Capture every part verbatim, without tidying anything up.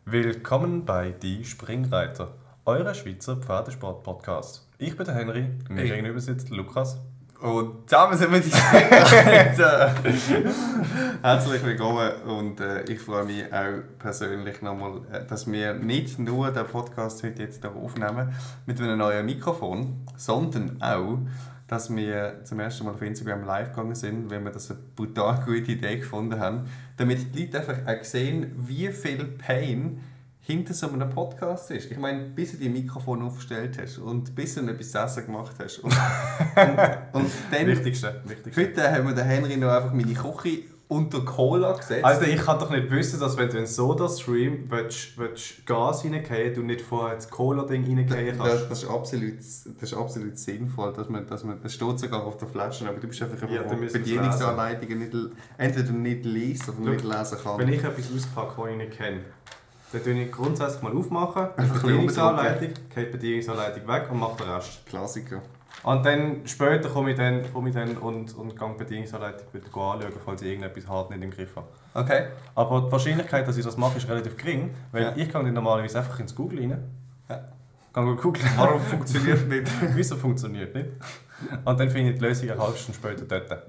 Willkommen bei Die Springreiter, eurer Schweizer Pferdesport-Podcast. Ich bin der Henry, mir Hey. gegenüber sitzt Lukas. Und zusammen sind wir die Springreiter. Herzlich willkommen und äh, ich freue mich auch persönlich nochmal, äh, dass wir nicht nur den Podcast heute jetzt hier aufnehmen mit einem neuen Mikrofon, sondern auch, dass wir zum ersten Mal auf Instagram live gegangen sind, weil wir das eine brutal gute Idee gefunden haben, damit die Leute einfach auch sehen, wie viel Pain hinter so einem Podcast ist. Ich meine, bis du die Mikrofon aufgestellt hast und bis du etwas zu essen gemacht hast. Und, und, und dann, Wichtigste, wichtigste. heute haben wir den Henry noch einfach meine Küche unter Cola gesetzt. Alter, ich kann doch nicht wissen, dass wenn du in Soda-Stream willst, willst Gas reingehen, du nicht vorher das Cola-Ding reingehen kannst. Das, das, ist absolut, das ist absolut sinnvoll, dass man, dass man, das steht sogar auf der Flasche, aber du bist einfach Ja, dann müssen wir es Bedienungsanleitungen nicht, entweder nicht liest oder Schau, nicht lesen kann. Wenn ich etwas auspacke, das ich nicht kenne, dann tue ich grundsätzlich mal aufmachen, Einfach die Bedienungsanleitung, geht die Bedienungsanleitung weg und mache den Rest. Klassiker. Und dann später komme ich dann, komme ich dann und, und gehe die Bedienungsanleitung wieder anschauen, falls ich irgendetwas hart nicht im Griff habe. Okay. Aber die Wahrscheinlichkeit, dass ich das mache, ist relativ gering, weil Ja. ich gehe dann normalerweise einfach ins Google rein. Ja. Gehe googeln. Warum funktioniert nicht? Wieso funktioniert nicht? Und dann finde ich die Lösung eine halbe Stunde später dort.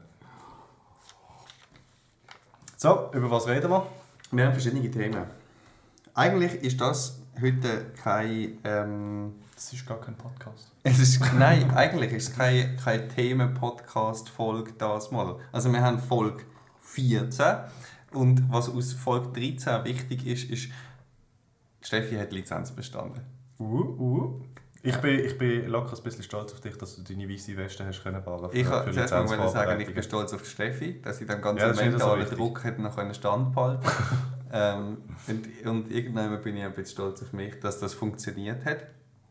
So, über was reden wir? Wir haben verschiedene Themen. Eigentlich ist das heute kein... Ähm, Das ist gar kein Podcast. es ist, nein, eigentlich ist es keine, keine Themen-Podcast-Folge das mal. Also wir haben Folge vierzehn und was aus Folge dreizehn wichtig ist, ist, Steffi hat die Lizenz bestanden. Uh, uh. Ich bin, ich bin locker ein bisschen stolz auf dich, dass du deine weiße Weste hast können bauen Ich für wollte zuerst mal sagen, ich bin Lizenzvorbereitungen. stolz auf Steffi, dass sie dann ganz Ja, ja, das ist nicht so mentalen wichtig. Druck hat noch einen Stand behalten. ähm, und, und irgendwann bin ich ein bisschen stolz auf mich, dass das funktioniert hat.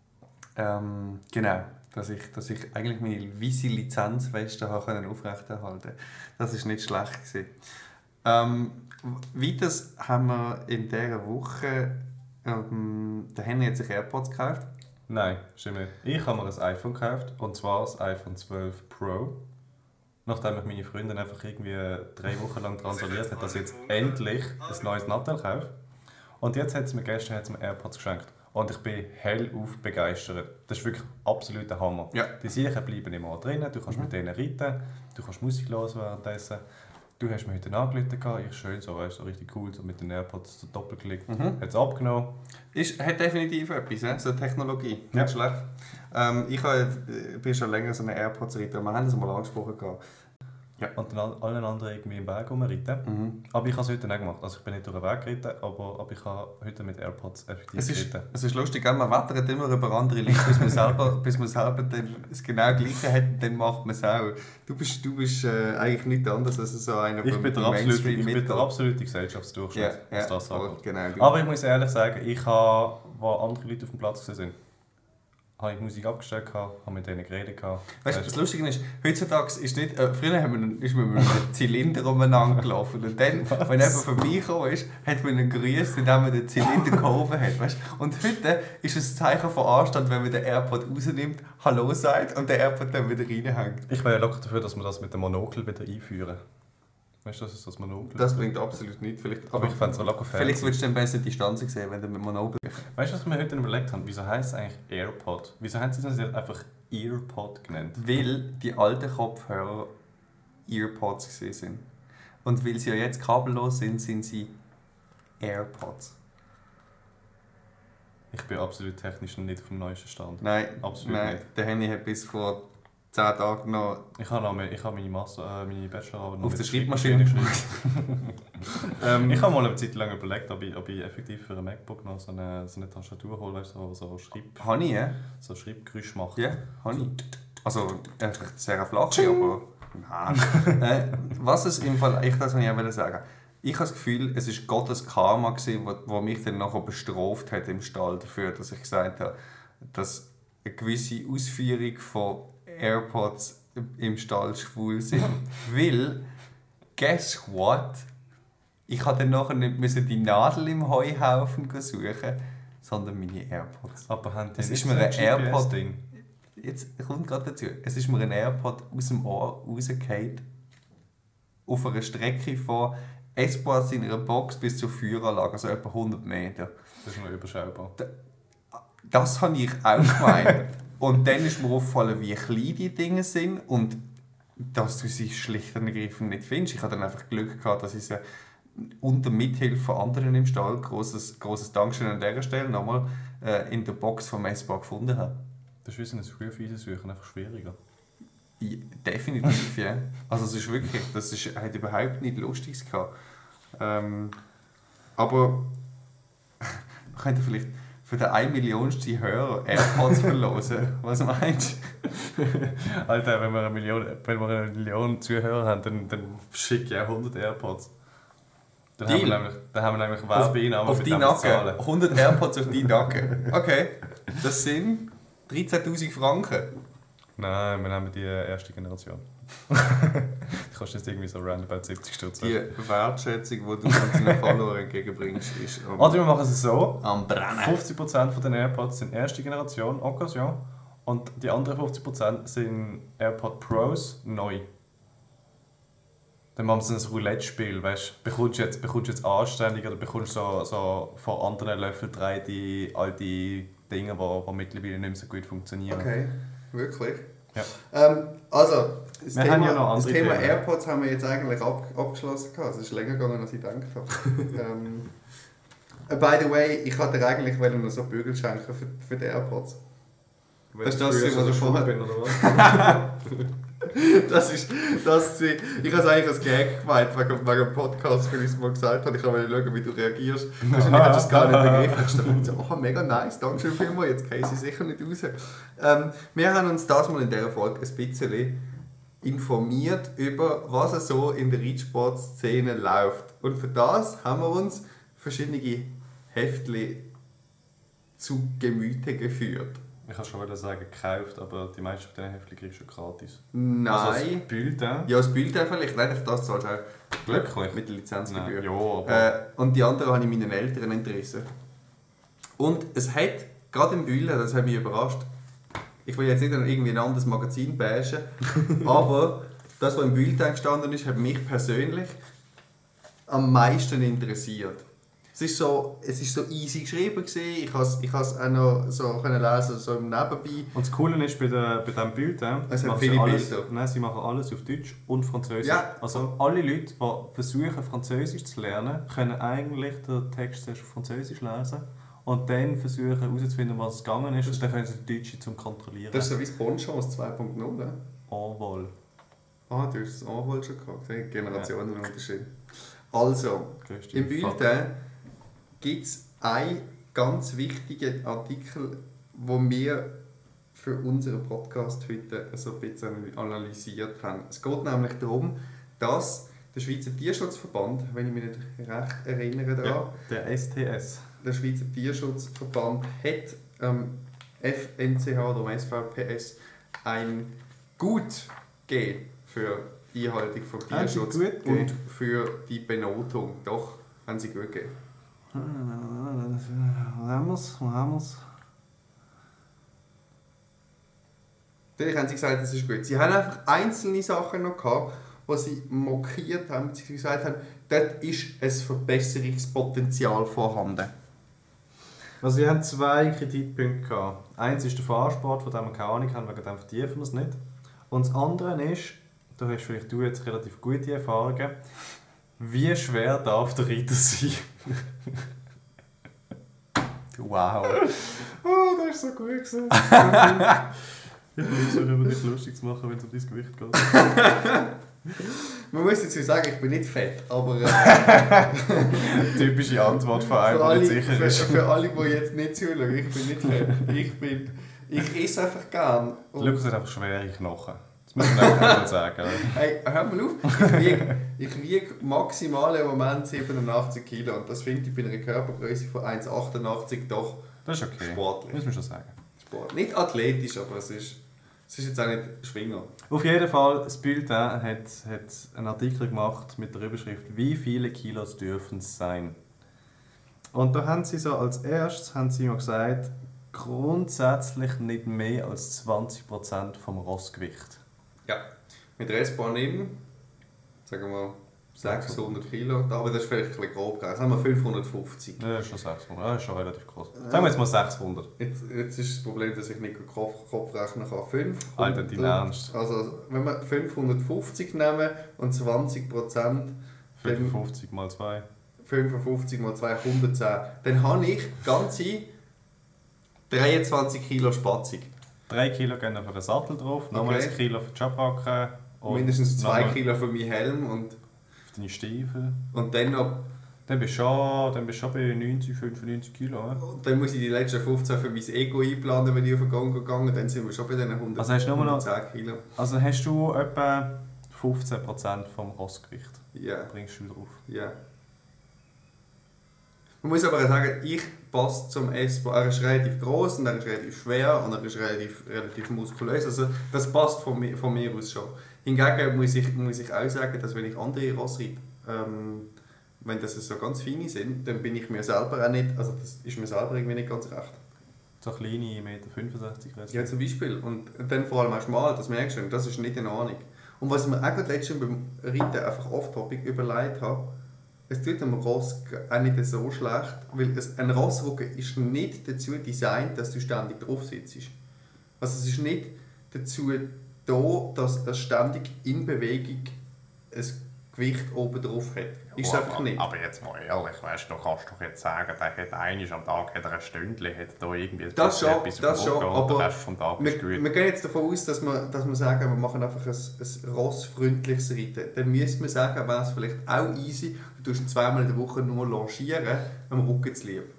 Ähm, genau, dass ich, dass ich eigentlich meine weiße Lizenzweste habe können aufrechterhalten konnte. Das war nicht schlecht gewesen. Ähm, weiters haben wir in dieser Woche, ähm, der Henry hat sich AirPods gekauft. Nein, stimmt nicht. Ich habe mir ein iPhone gekauft, und zwar das iPhone zwölf Pro. Nachdem ich meine Freundin einfach irgendwie drei Wochen lang transferiert hat, dass ich jetzt endlich ein neues Nattel kaufe. Und jetzt hat sie mir gestern hat sie mir AirPods geschenkt. Und ich bin hellauf begeistert. Das ist wirklich absolut der Hammer. Ja. Die Sicher bleiben immer drinnen, du kannst Mhm. mit denen reiten, du kannst Musik hören währenddessen. Du hast mir heute angerufen, ich schön so, weißt, so richtig cool, so mit den AirPods so doppelklickt. Mhm. Hat es abgenommen. Ist, hat definitiv etwas, he? So Technologie. Nicht Ja. schlecht. Ähm, ich habe, äh, bin schon länger so eine AirPods-Reiter. Wir haben das mal angesprochen. Gehabt. Und dann all- allen anderen irgendwie im Weg rumreiten. Mhm. Aber ich habe es heute nicht gemacht. Also ich bin nicht durch den Weg geritten, aber, aber ich habe heute mit AirPods effektiv Es ist, geritten. es ist lustig, gell? Man wettert immer über andere Leute, bis man selber, bis man selber dann das genau Gleiche hat, dann macht man es auch. Du bist, du bist äh, eigentlich nichts anderes als so einer, Ich der bin der beim absolute, ich bin mitgeht. der absolute Gesellschaftsdurchschnitt, Ja, was ja, das voll, angeht. genau. Du- Aber ich muss ehrlich sagen, ich habe, als andere Leute auf dem Platz waren, habe ich die Musik abgestellt, habe mit denen geredet. Weißt du, das Lustige ist, heutzutage ist nicht, äh, früher haben wir, ist man mit einem Zylinder umeinander gelaufen und dann, wenn jemand vorbeigekommen ist, hat man ihn gegrüßt, indem man den Zylinder gehoben hat. Weißt? Und heute ist es ein Zeichen von Anstand, wenn man den AirPod rausnimmt, Hallo sagt und der AirPod dann wieder reinhängt. Ich wäre ja locker dafür, dass wir das mit dem Monokel wieder einführen. Weißt du, das ist das Monokel. Das bringt absolut nichts. Vielleicht, aber ich fände es locker fair. Vielleicht würdest du dann besser die Distanz sehen, wenn du mit Monokel... Weißt du, was wir heute überlegt haben? Wieso heisst es eigentlich AirPod? Wieso haben sie das nicht einfach EarPod genannt? Weil die alten Kopfhörer Earpods gewesen sind. Und weil sie ja jetzt kabellos sind, sind sie AirPods. Ich bin absolut technisch noch nicht auf dem neuesten Stand. Nein, Absolut nein. nicht. Der Henny hat bis vor zehn Tagen noch Ich habe, noch, ich habe meine, Master, äh, meine Bachelorarbeit noch auf mit der Schreibmaschine geschrieben. ähm, Ich habe mal eine Zeit lang überlegt, ob ich, ob ich effektiv für ein MacBook noch so eine, so eine Tastatur hole, weißt du, so, so Schreib, Habe ich, ja? so Schreibgeräusch macht. Ja, habe ich. Also, einfach sehr flach, aber... Nein. äh, was es im Fall... Ich das wollte ich auch sagen. Ich habe das Gefühl, es war Gottes Karma, gewesen, wo, wo mich dann nachher bestraft hat im Stall dafür, dass ich gesagt habe, dass eine gewisse Ausführung von AirPods im Stall schwul sind. Weil, guess what? Ich musste dann nachher nicht müssen die Nadel im Heuhaufen suchen, sondern meine AirPods. Aber haben die Es nicht ist mir so ein AirPod- G P S-Ding? Jetzt kommt gerade dazu. Es ist mir ein AirPod aus dem Ohr rausgefallen. Auf einer Strecke von S-Bahn in einer Box bis zur Führeranlage, also etwa hundert Meter. Das ist noch überschaubar. Das habe ich auch gemeint. Und dann ist mir aufgefallen, wie klein die Dinge sind und dass du sie schlicht und ergreifend nicht findest. Ich hatte dann einfach Glück gehabt, dass ich sie unter Mithilfe von anderen im Stall, grosses, grosses Dankeschön an dieser Stelle, nochmal äh, in der Box vom S-Bahn gefunden habe. Das ist wie ein Frühfiese-Suchen einfach schwieriger. Ja, definitiv, ja. Also es ist wirklich, das ist, hat überhaupt nicht Lustiges gehabt. Ähm, aber man könnte vielleicht für den ein Millionsten Hörer AirPods verlosen. Was meinst du? Alter, wenn wir eine Million, wenn wir eine Million Zuhörer haben, dann, dann schicke ich auch hundert AirPods. Dann haben, wir nämlich, dann haben wir nämlich Werbeeinnahmen auf, auf die Nacken. hundert AirPods auf die Nacken. Okay. Das sind dreizehntausend Franken. Nein, wir nehmen die erste Generation. Die kostet jetzt irgendwie so roundabout siebzig Stutz. Die Wertschätzung, die du deinen Followern entgegenbringst, ist am, Oder wir machen es so: am Brennen. fünfzig Prozent von den AirPods sind erste Generation, Occasion. Und die anderen fünfzig Prozent sind AirPod Pros, neu. Dann machen wir so ein Roulette-Spiel, weißt du? Bekommst du jetzt, bekommst du jetzt anständig oder bekommst du so, so von anderen Löffeln drei die all die Dinge, die, die mittlerweile nicht mehr so gut funktionieren. Okay, wirklich? Ja. Ähm, also, das wir Thema, haben ja noch das andere Thema Themen. AirPods haben wir jetzt eigentlich ab, abgeschlossen. Es ist länger gegangen, als ich gedacht habe. ähm, by the way, ich wollte dir eigentlich noch so Bügel schenken für, für die AirPods. Das ist das, was ich vorher bin, oder was? Das ist, das ist, ich habe es eigentlich als Gag gemeint, wegen, wegen dem Podcast, weil ich es mal gesagt habe. Ich kann mal schauen, wie du reagierst. Wahrscheinlich hast du es gar nicht begriffen. Ich dachte, oh, mega nice, danke schön vielmals, jetzt käme sie sicher nicht raus. Ähm, wir haben uns das mal in dieser Folge ein bisschen informiert über, was so in der Reitsport-Szene läuft. Und für das haben wir uns verschiedene Heftchen zu Gemüte geführt. Ich kann schon sagen, gekauft, aber die meisten von diesen Heftchen kriegst du schon gratis. Nein. Also das Bulletin? Ja, das Bulletin vielleicht. Nein, das zahlst du auch Wirklich? mit der Lizenzgebühr. Nein, ja, aber... Äh, und die anderen habe ich meinen Eltern entrissen. Und es hat, gerade im Bulletin, das hat mich überrascht, ich will jetzt nicht an irgendwie ein anderes Magazin bashen, aber das, was im Bulletin gestanden ist, hat mich persönlich am meisten interessiert. Es ist so, es ist so easy geschrieben gewesen. Ich habe es, ich has auch noch so können lesen, so im Nebenbei. Und das Coole ist bei, der, bei diesem Bulletin, es hat sie viele alles, Bilder. nein, sie machen alles auf Deutsch und Französisch. Ja. Also alle Leute, die versuchen Französisch zu lernen, können eigentlich den Text zuerst auf Französisch lesen und dann versuchen herauszufinden, was es gegangen ist, und dann können sie den Deutschen zum Kontrollieren. Das ist so wie das Bonchance zwei Punkt null, ne? Envol. Ah, du hast das Envol schon gehabt. Generationenunterschied. Also, Größte im Bulletin gibt es einen ganz wichtigen Artikel, den wir für unseren Podcast heute so ein bisschen analysiert haben. Es geht nämlich darum, dass der Schweizer Tierschutzverband, wenn ich mich nicht recht erinnere daran, Ja, der S T S. der Schweizer Tierschutzverband hat ähm, F N C H oder S V P S ein Gut gegeben für die Einhaltung von Tierschutz und für die Benotung. Doch, haben sie gut gegeben. Wo haben wir es? Wo haben wir es? Natürlich haben sie gesagt, das ist gut. Sie haben einfach einzelne Sachen noch gehabt, die sie mokiert haben, sie gesagt haben, dort ist ein Verbesserungspotenzial vorhanden. Also wir haben zwei Kritikpunkte gehabt. Eins ist der Fahrsport, von dem wir keine Ahnung haben, wegen dem vertiefen wir es nicht. Und das andere ist, da hast vielleicht du jetzt relativ gute Erfahrungen, wie schwer darf der Reiter sein? Wow. Oh, das ist so gut gewesen. Ich versuche immer dich lustig zu machen, wenn es um dein Gewicht geht. Man muss dazu sagen, ich bin nicht fett, aber... Äh, typische Antwort von einem, der nicht sicher für, ist. für alle, die jetzt nicht zuschauen, ich bin nicht fett. Ich, bin, ich esse einfach gern. Lukas hat einfach schwere Knochen. Das muss man einfach mal sagen. Hey, hör mal auf. Ich wiege, ich wiege maximal im Moment siebenundachtzig Kilo und das finde ich bei einer Körpergröße von eins Komma achtundachtzig doch das ist okay. sportlich. Muss man schon sagen. Sport. Nicht athletisch, aber es ist, es ist jetzt auch nicht Schwinger. Auf jeden Fall, das Bulletin hat, hat einen Artikel gemacht mit der Überschrift «Wie viele Kilos dürfen es sein?». Und da haben sie so als erstes haben sie mal gesagt, grundsätzlich nicht mehr als zwanzig Prozent vom Rossgewicht. Ja, mit Restbahn in, sagen wir sechshundert Kilo, aber das ist vielleicht ein bisschen grob gewesen. Sagen wir fünfhundertfünfzig. Ja, das ist schon sechshundert. Ja, das ist schon relativ groß. Sagen wir jetzt mal sechshundert. Jetzt, jetzt ist das Problem, dass ich nicht Kopf, Kopf rechnen kann. fünfhundert, Alter, dein Ernst. Also, wenn wir fünfhundertfünfzig nehmen und zwanzig Prozent, fünfundfünfzig mal zwei. fünfundfünfzig mal zwei, hundertzehn. Dann habe ich ganze dreiundzwanzig Kilo Spatzig. drei Kilo gehen auf den Sattel drauf, nochmal Okay. ein Kilo für die Schabracke. Mindestens zwei nochmal Kilo für meinen Helm und, für deine Stiefel. und dann noch. Dann bist du schon, dann bist du schon bei neunzig, fünfundneunzig Kilo. Ja? Und dann muss ich die letzten fünfzehn für mein Ego einplanen, wenn ich auf den Gang gegangen bin. Dann sind wir schon bei diesen hundert, Also hast du nur noch- hundertzehn Kilo. Also hast du etwa fünfzehn Prozent vom Rossgewicht. Ja, Bringst du drauf. ja. Man muss aber auch sagen, ich passe zum S-Bahn. Er ist relativ gross und er ist relativ schwer und er ist relativ, relativ muskulös. Also das passt von mir, von mir aus schon. Hingegen muss ich, muss ich auch sagen, dass wenn ich andere Rosse reite, ähm, wenn das so ganz feine sind, dann bin ich mir selber auch nicht, also das ist mir selber irgendwie nicht ganz recht. So kleine eins Komma fünfundsechzig Meter. Ja, zum Beispiel. Und dann vor allem auch schmal, das merkst du, das ist nicht in Ordnung. Und was ich mir auch gerade letztens beim Reiten einfach off-topic überlegt habe, es tut einem Ross auch nicht so schlecht, weil es, ein Rossrücken ist nicht dazu designt, dass du ständig drauf sitzt. Also es ist nicht dazu da, dass er ständig in Bewegung ein Gewicht oben drauf hat. Ist es einfach nicht. Aber jetzt mal ehrlich, weißt du, du kannst doch jetzt sagen, der hat einmal am Tag hat er ein Stündchen, hat da irgendwie Das schon, etwas das auf den schon, Rücken und aber der Rest vom Tag Wir, ist gut. wir gehen jetzt davon aus, dass wir, dass wir sagen, wir machen einfach ein, ein rossfreundliches Reiten. Dann müssen wir sagen, wäre es vielleicht auch easy, du tust ihn zweimal in der Woche nur longieren, am Rücken zu lieb.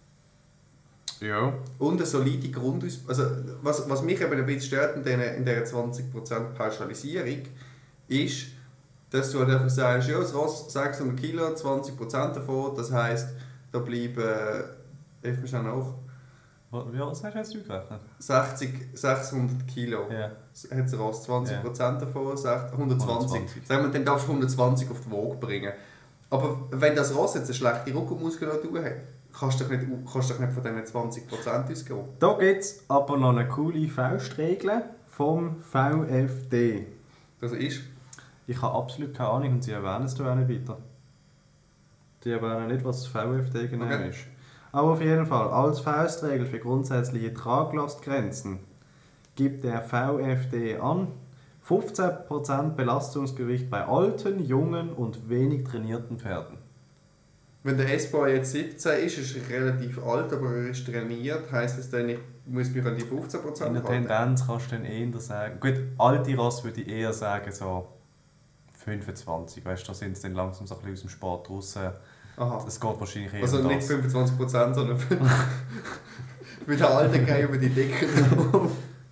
Ja. Und eine solide Grundausbildung. Also, was, was mich eben ein bisschen stört in dieser, in dieser zwanzig Prozent Pauschalisierung, ist, dass du halt einfach sagst, ja, das Ross sechshundert Kilo, zwanzig Prozent davon, das heisst, da bleiben, hilf mir schnell nach, Wie alt hast du jetzt gerechnet? sechzig, sechshundert Kilo. Ja. Hat das Ross zwanzig Prozent davon, sagt hundertzwanzig. hundertzwanzig. Sagen wir, dann darfst du hundertzwanzig auf die Waage bringen. Aber wenn das Ross jetzt eine schlechte Rückenmuskulatur hat, kannst du doch nicht, kannst du doch nicht von diesen zwanzig Prozent ausgehen. Da gibt es aber noch eine coole Faustregel vom V F D. Das ist... Ich habe absolut keine Ahnung und sie erwähnen es da auch nicht weiter. Die erwähnen nicht, was das V F D genau Okay. ist. Aber auf jeden Fall, als Faustregel für grundsätzliche Traglastgrenzen gibt der V F D an, fünfzehn Prozent Belastungsgewicht bei alten, jungen und wenig trainierten Pferden. Wenn der S-Bahn jetzt siebzehn ist, ist er relativ alt, aber er ist trainiert, heisst das dann, ich muss mich an die fünfzehn In Prozent der halten? Tendenz kannst du dann eher sagen, gut, alte Rasse würde ich eher sagen so fünfundzwanzig, weißt du, da sind sie dann langsam so ein bisschen aus dem Sport raus. Aha. Es geht wahrscheinlich eher Also um nicht das. fünfundzwanzig Prozent, sondern mit der Alten gehen über die Decke drauf.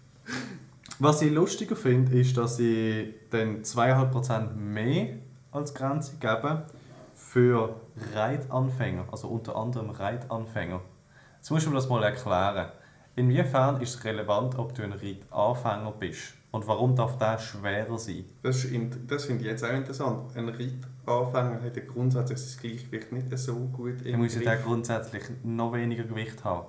Was ich lustiger finde, ist, dass sie dann zwei Komma fünf Prozent mehr als Grenze geben für Reitanfänger, also unter anderem Reitanfänger. Jetzt musst du mir das mal erklären. Inwiefern ist es relevant, ob du ein Reitanfänger bist? Und warum darf der schwerer sein? Das, ist in- das finde ich jetzt auch interessant. Ein Reitanfänger hat ja grundsätzlich das Gleichgewicht nicht so gut Dann im muss Griff. der grundsätzlich noch weniger Gewicht haben.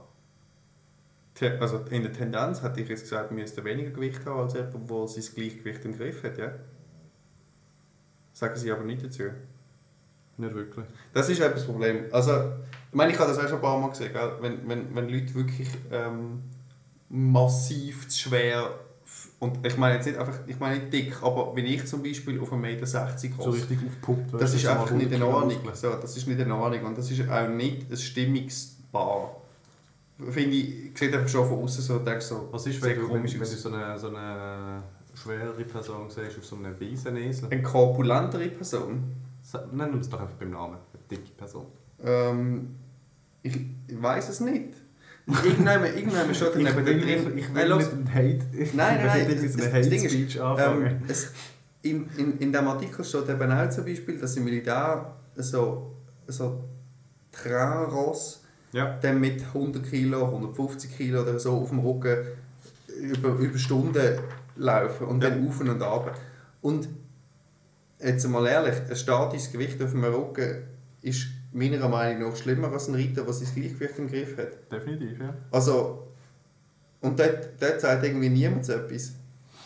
Te- Also in der Tendenz hätte ich jetzt gesagt, man müsste weniger Gewicht haben als jemand, der sein Gleichgewicht im Griff hat. Ja? Sagen sie aber nicht dazu. Nicht wirklich. Das ist etwas das Problem. Also, ich meine, ich habe das auch schon ein paar Mal gesehen, gell? Wenn, wenn, wenn Leute wirklich ähm, massiv zu schwer, und ich meine jetzt nicht einfach, ich meine nicht dick, aber wenn ich zum Beispiel auf einen Meter sechzig So groß, richtig aufgepumpt. das weißt ist du, einfach mal nicht in hundert Kilo Ordnung. Muskeln. So, das ist nicht in Ordnung und das ist auch nicht ein Stimmungspaar. Finde ich, ich sehe einfach schon von außen so, denke so, Was ist, sehr wenn du, wenn, komisch wenn du aus. so eine, so eine schwerere Person siehst auf so einem Wiesenesel? Eine korpulentere Person. Nennen wir es doch einfach beim Namen. Eine dicke Person. Ähm, ich ich weiß es nicht. Irgendwann, irgendwann schon daneben will, drin. ich will Nein, los. mit dem Hate. Nein, nein, nein. Ich will mit das- einem das Ding ist, Hate-Speech anfangen. Ähm, es, in, in, in diesem Artikel steht eben auch zum Beispiel, dass im Militär so, so Trainross Ja. dann mit hundert Kilo, hundertfünfzig Kilo oder so auf dem Rücken über, über Stunden laufen und Ja. dann auf und ab. Und jetzt mal ehrlich, ein statisches Gewicht auf dem Rücken ist meiner Meinung nach schlimmer als ein Reiter, der sein Gleichgewicht im Griff hat. Definitiv, ja. Also, und dort, dort sagt irgendwie niemand etwas.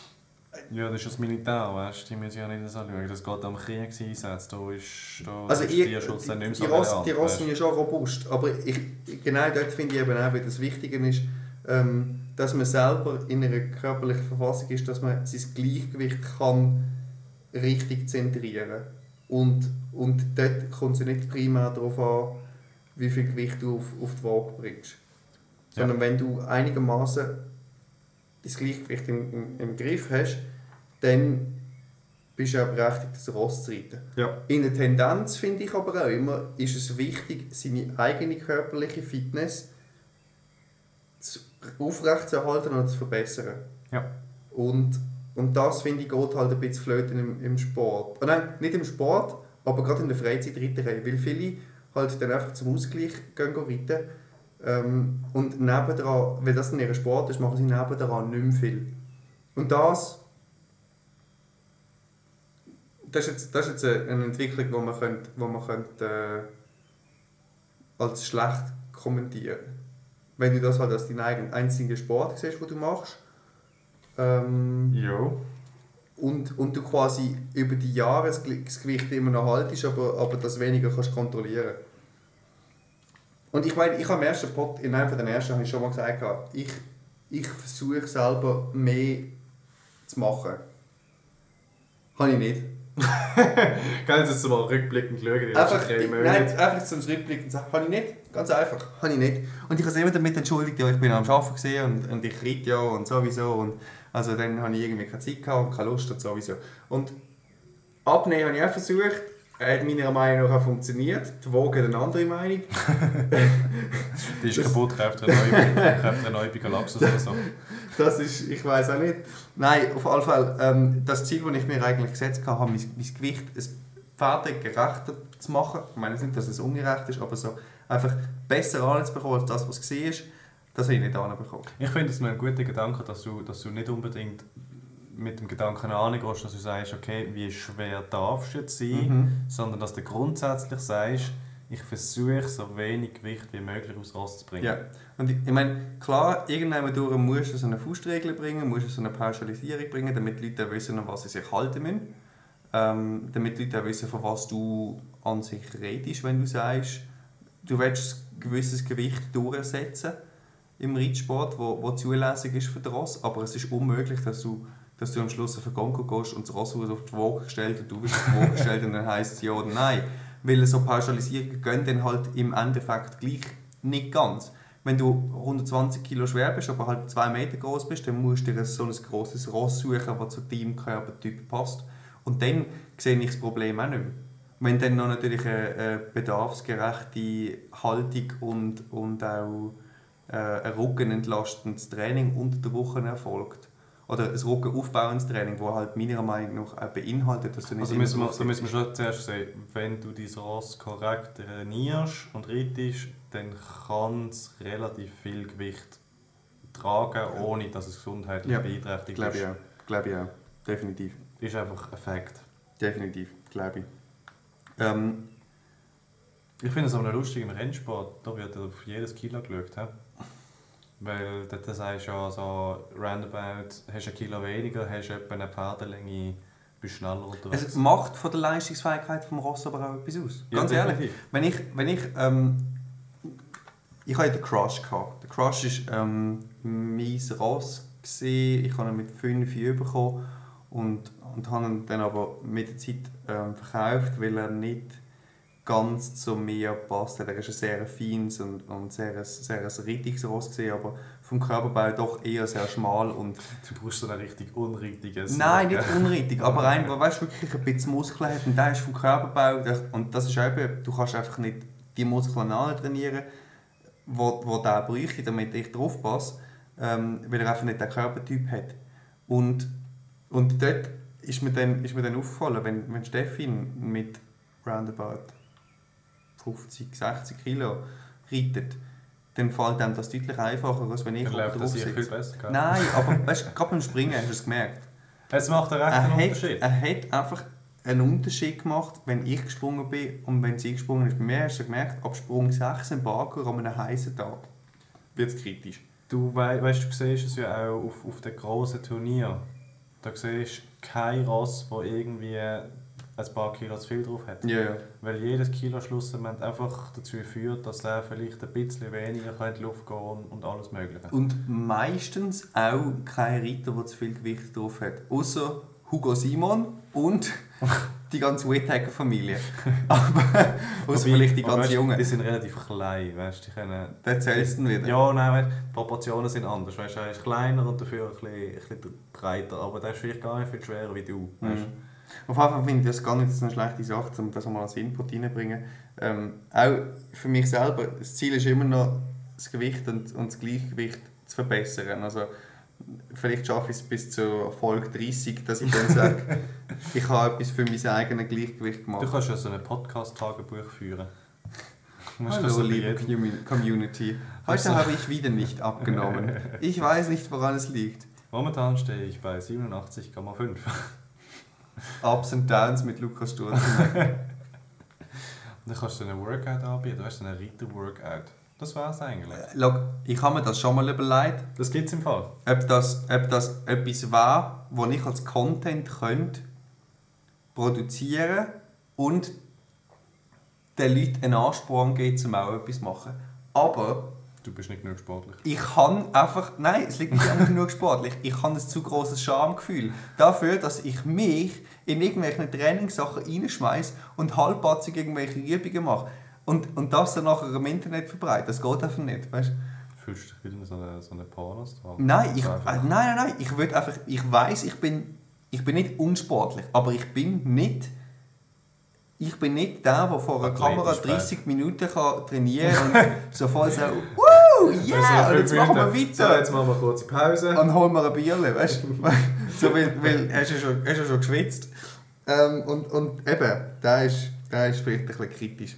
Ja, das ist das Militär, weißt du, die müssen ja nicht das anschauen. Das geht am Kriegseinsatz, da ist da also ist ich, Tierschutz dann nicht die, mehr so Ross, relevant, die Ross weißt sind ja schon robust, aber ich, genau dort finde ich eben auch, wie das Wichtige ist, ähm, dass man selber in einer körperlichen Verfassung ist, dass man sein Gleichgewicht kann richtig zentrieren. Und, und dort kommt es ja nicht primär darauf an, wie viel Gewicht du auf, auf die Waage bringst. Sondern ja. Wenn du einigermaßen das Gleichgewicht im, im, im Griff hast, dann bist du auch berechtigt, das Ross zu reiten. Ja. In der Tendenz finde ich aber auch immer, ist es wichtig, seine eigene körperliche Fitness zu, aufrechtzuerhalten und zu verbessern. Ja. Und, und das, finde ich, geht halt ein bisschen flöten im, im Sport. Oh nein, nicht im Sport, aber gerade in der Freizeitreiterei. Weil viele halt dann einfach zum Ausgleich gehen reiten. Ähm, und nebendran, weil das in ihrem Sport ist, machen sie nebendran nicht mehr viel. Und das Das ist jetzt, das ist jetzt eine Entwicklung, die man, könnte, die man könnte, äh, als schlecht kommentieren könnte. Wenn du das halt als deinen einzigen Sport siehst, den du machst. Ähm, ja. Und, und du quasi über die Jahre das Gewicht immer noch haltest, aber, aber das weniger kannst kontrollieren. Und ich meine, ich habe im ersten Pod, in einem der ersten habe ich schon mal gesagt, ich, ich versuche selber mehr zu machen. Habe ich nicht. Kannst du jetzt mal rückblickend schauen? Die einfach, nein, einfach zum Rückblicken und sagen, habe ich nicht. Ganz einfach, habe ich nicht. Und ich habe es immer damit entschuldigt, ja, ich bin am Arbeiten gesehen und, und ich reite ja und sowieso. Und also dann habe ich irgendwie keine Zeit gehabt und keine Lust und sowieso. Und abnehmen habe ich auch versucht. Hat meiner Meinung nach auch funktioniert. Die Waage hat eine andere Meinung. Die ist das kaputt, kauft eine neue Galaxus oder so. Das ist, ich weiß auch nicht. Nein, auf jeden Fall, ähm, das Ziel, das ich mir eigentlich gesetzt habe, mein, mein Gewicht ein pferdegerechter zu machen. Ich meine nicht, dass es ungerecht ist, aber so einfach besser anzubekommen als das, was es war, das habe ich nicht anbekommen. Ich finde es ein guter Gedanke, dass du, dass du nicht unbedingt mit dem Gedanken angehst, dass du sagst, okay, wie schwer darfst du jetzt sein, mhm. sondern dass du grundsätzlich sagst, ich versuche so wenig Gewicht wie möglich aufs Ross zu bringen. Ja, und ich, ich meine, klar, irgendwann durch musst du so eine Faustregel bringen, musst du so eine Pauschalisierung bringen, damit die Leute auch wissen, an was sie sich halten müssen. Ähm, damit die Leute auch wissen, von was du an sich redest, wenn du sagst, du willst ein gewisses Gewicht durchsetzen im Reitsport, wo, wo zulässig ist für das Ross, aber es ist unmöglich, dass du dass du am Schluss auf den Gongo gehst und das Ross wird auf die Waage gestellt und du bist auf die Waage gestellt und dann heisst es ja oder nein. Weil so Pauschalisierungen gehen dann halt im Endeffekt gleich nicht ganz. Wenn du hundertzwanzig Kilo schwer bist, aber halt zwei Meter groß bist, dann musst du dir so ein grosses Ross suchen, das zu deinem Körpertyp passt. Und dann sehe ich das Problem auch nicht mehr. Wenn dann noch natürlich eine bedarfsgerechte Haltung und, und auch ein rückenentlastendes Training unter der Woche erfolgt, oder ein rückenaufbauendes Training, das halt meiner Meinung nach auch beinhaltet, dass du nicht... Also müssen wir, da müssen wir schon zuerst sagen, wenn du dein Ross korrekt trainierst und reitest, dann kann es relativ viel Gewicht tragen, ohne dass es gesundheitlich ja, beeinträchtigt glaube ist. Ich auch. Glaube ich auch. Definitiv. Ist einfach ein Fakt. Definitiv, glaube ich. Ähm, ich finde es aber noch lustig im Rennsport, da wird auf jedes Kilo geschaut. He? Weil dort sagst du ja so, roundabout, hast du ein Kilo weniger, hast du etwa eine Pferdelänge, bist schneller unterwegs. Es macht von der Leistungsfähigkeit des Ross aber auch etwas aus. Ja, ganz ehrlich. Wenn ich, wenn ich, ähm, ich hatte den Crush gehabt. Der Crush war ähm, mein Ross gewesen. Ich habe ihn mit fünf bekommen und, und habe ihn dann aber mit der Zeit ähm, verkauft, weil er nicht ganz zu mir passt. Er war ein sehr feines und, und sehr, sehr ein richtiges Ross, aber vom Körperbau doch eher sehr schmal. Und du brauchst so ein richtig unrichtiges. Nein, nicht unrichtig, aber ein, der weißt, wirklich ein bisschen Muskeln hat. Und der ist vom Körperbau, und das ist eben, du kannst einfach nicht die Muskeln trainieren, die wo der bräuchte, damit ich drauf passe, ähm, weil er einfach nicht den Körpertyp hat. Und, und dort ist mir dann, ist mir dann aufgefallen, wenn, wenn Steffin mit roundabout fünfzig, sechzig Kilo reitet, dann fällt einem das deutlich einfacher, als wenn ich drauf sitze. Viel besser, gell? Nein, aber weißt, gerade beim Springen hast du es gemerkt. Es macht einen rechten er Unterschied. Hat, er hat einfach einen Unterschied gemacht, wenn ich gesprungen bin und wenn sie gesprungen ist. Bei mir hast du gemerkt, ab Sprung sechs im Parkour an einem heißen Tag wird es kritisch. Du, we weißt, du siehst es ja auch auf, auf den grossen Turnieren. Da siehst du kein Ross, das irgendwie ein paar Kilo zu viel drauf hat. Ja, ja. Weil jedes Kilo schlussendlich einfach dazu führt, dass der vielleicht ein bisschen weniger in die Luft gehen und alles Mögliche. Und meistens auch kein Reiter, der zu viel Gewicht drauf hat. Außer Hugo Simon und die ganze Whittaker-Familie. Aber außer vielleicht die ganze Jungen. Die sind relativ klein, weißt du, die können... Das zählst du wieder. Ja, nein, weißt, die Proportionen sind anders. Weißt, er ist kleiner und dafür ein bisschen, ein bisschen breiter, aber der ist vielleicht gar nicht viel schwerer wie du. Weißt. Mhm. Auf jeden Fall finde ich das gar nicht so eine schlechte Sache, um das mal als Input reinzubringen. Ähm, auch für mich selber, das Ziel ist immer noch, das Gewicht und, und das Gleichgewicht zu verbessern. Also, vielleicht schaffe ich es bis zur Folge dreißig, dass ich dann sage, ich habe etwas für mein eigenes Gleichgewicht gemacht. Du kannst ja so ein Podcast-Tagebuch führen. Hallo, so liebe Community. Heute habe ich wieder nicht abgenommen. Ich weiß nicht, woran es liegt. Momentan stehe ich bei siebenundachtzig Komma fünf. Ups and Downs mit Lukas Sturz. Dann kannst du einen Workout anbieten, du hast einen Reiter-Workout. Das war es eigentlich. Schau, ich habe mir das schon mal überlegt. Das gibt es im Fall. Ob das, ob das etwas war, das ich als Content könnte produzieren und den Leuten einen Ansporn geben, um auch etwas zu machen. Aber du bist nicht genug sportlich. Ich kann einfach... Nein, es liegt nicht einfach genug sportlich. Ich habe ein zu grosses Schamgefühl dafür, dass ich mich in irgendwelche Trainingssachen reinschmeiße und halbpatzig irgendwelche Übungen mache. Und, und das dann nachher im Internet verbreitet. Das geht einfach nicht, weißt? Fühlst du dich wieder in so eine, so eine Pornostar? Nein, ich, äh, nein, nein, nein. Ich will einfach... Ich weiss, ich bin, ich bin nicht unsportlich, aber ich bin nicht... Ich bin nicht der, der vor einer Kamera dreißig Minuten kann trainieren kann und so voll so «Woo, yeah!» und jetzt machen wir weiter. So, jetzt machen wir eine kurze Pause. Und holen wir ein Bierchen, weißt du? So, weil, weil hast du ja schon, hast ja schon geschwitzt. Ähm, und, und eben, der ist, der ist vielleicht ein bisschen kritisch.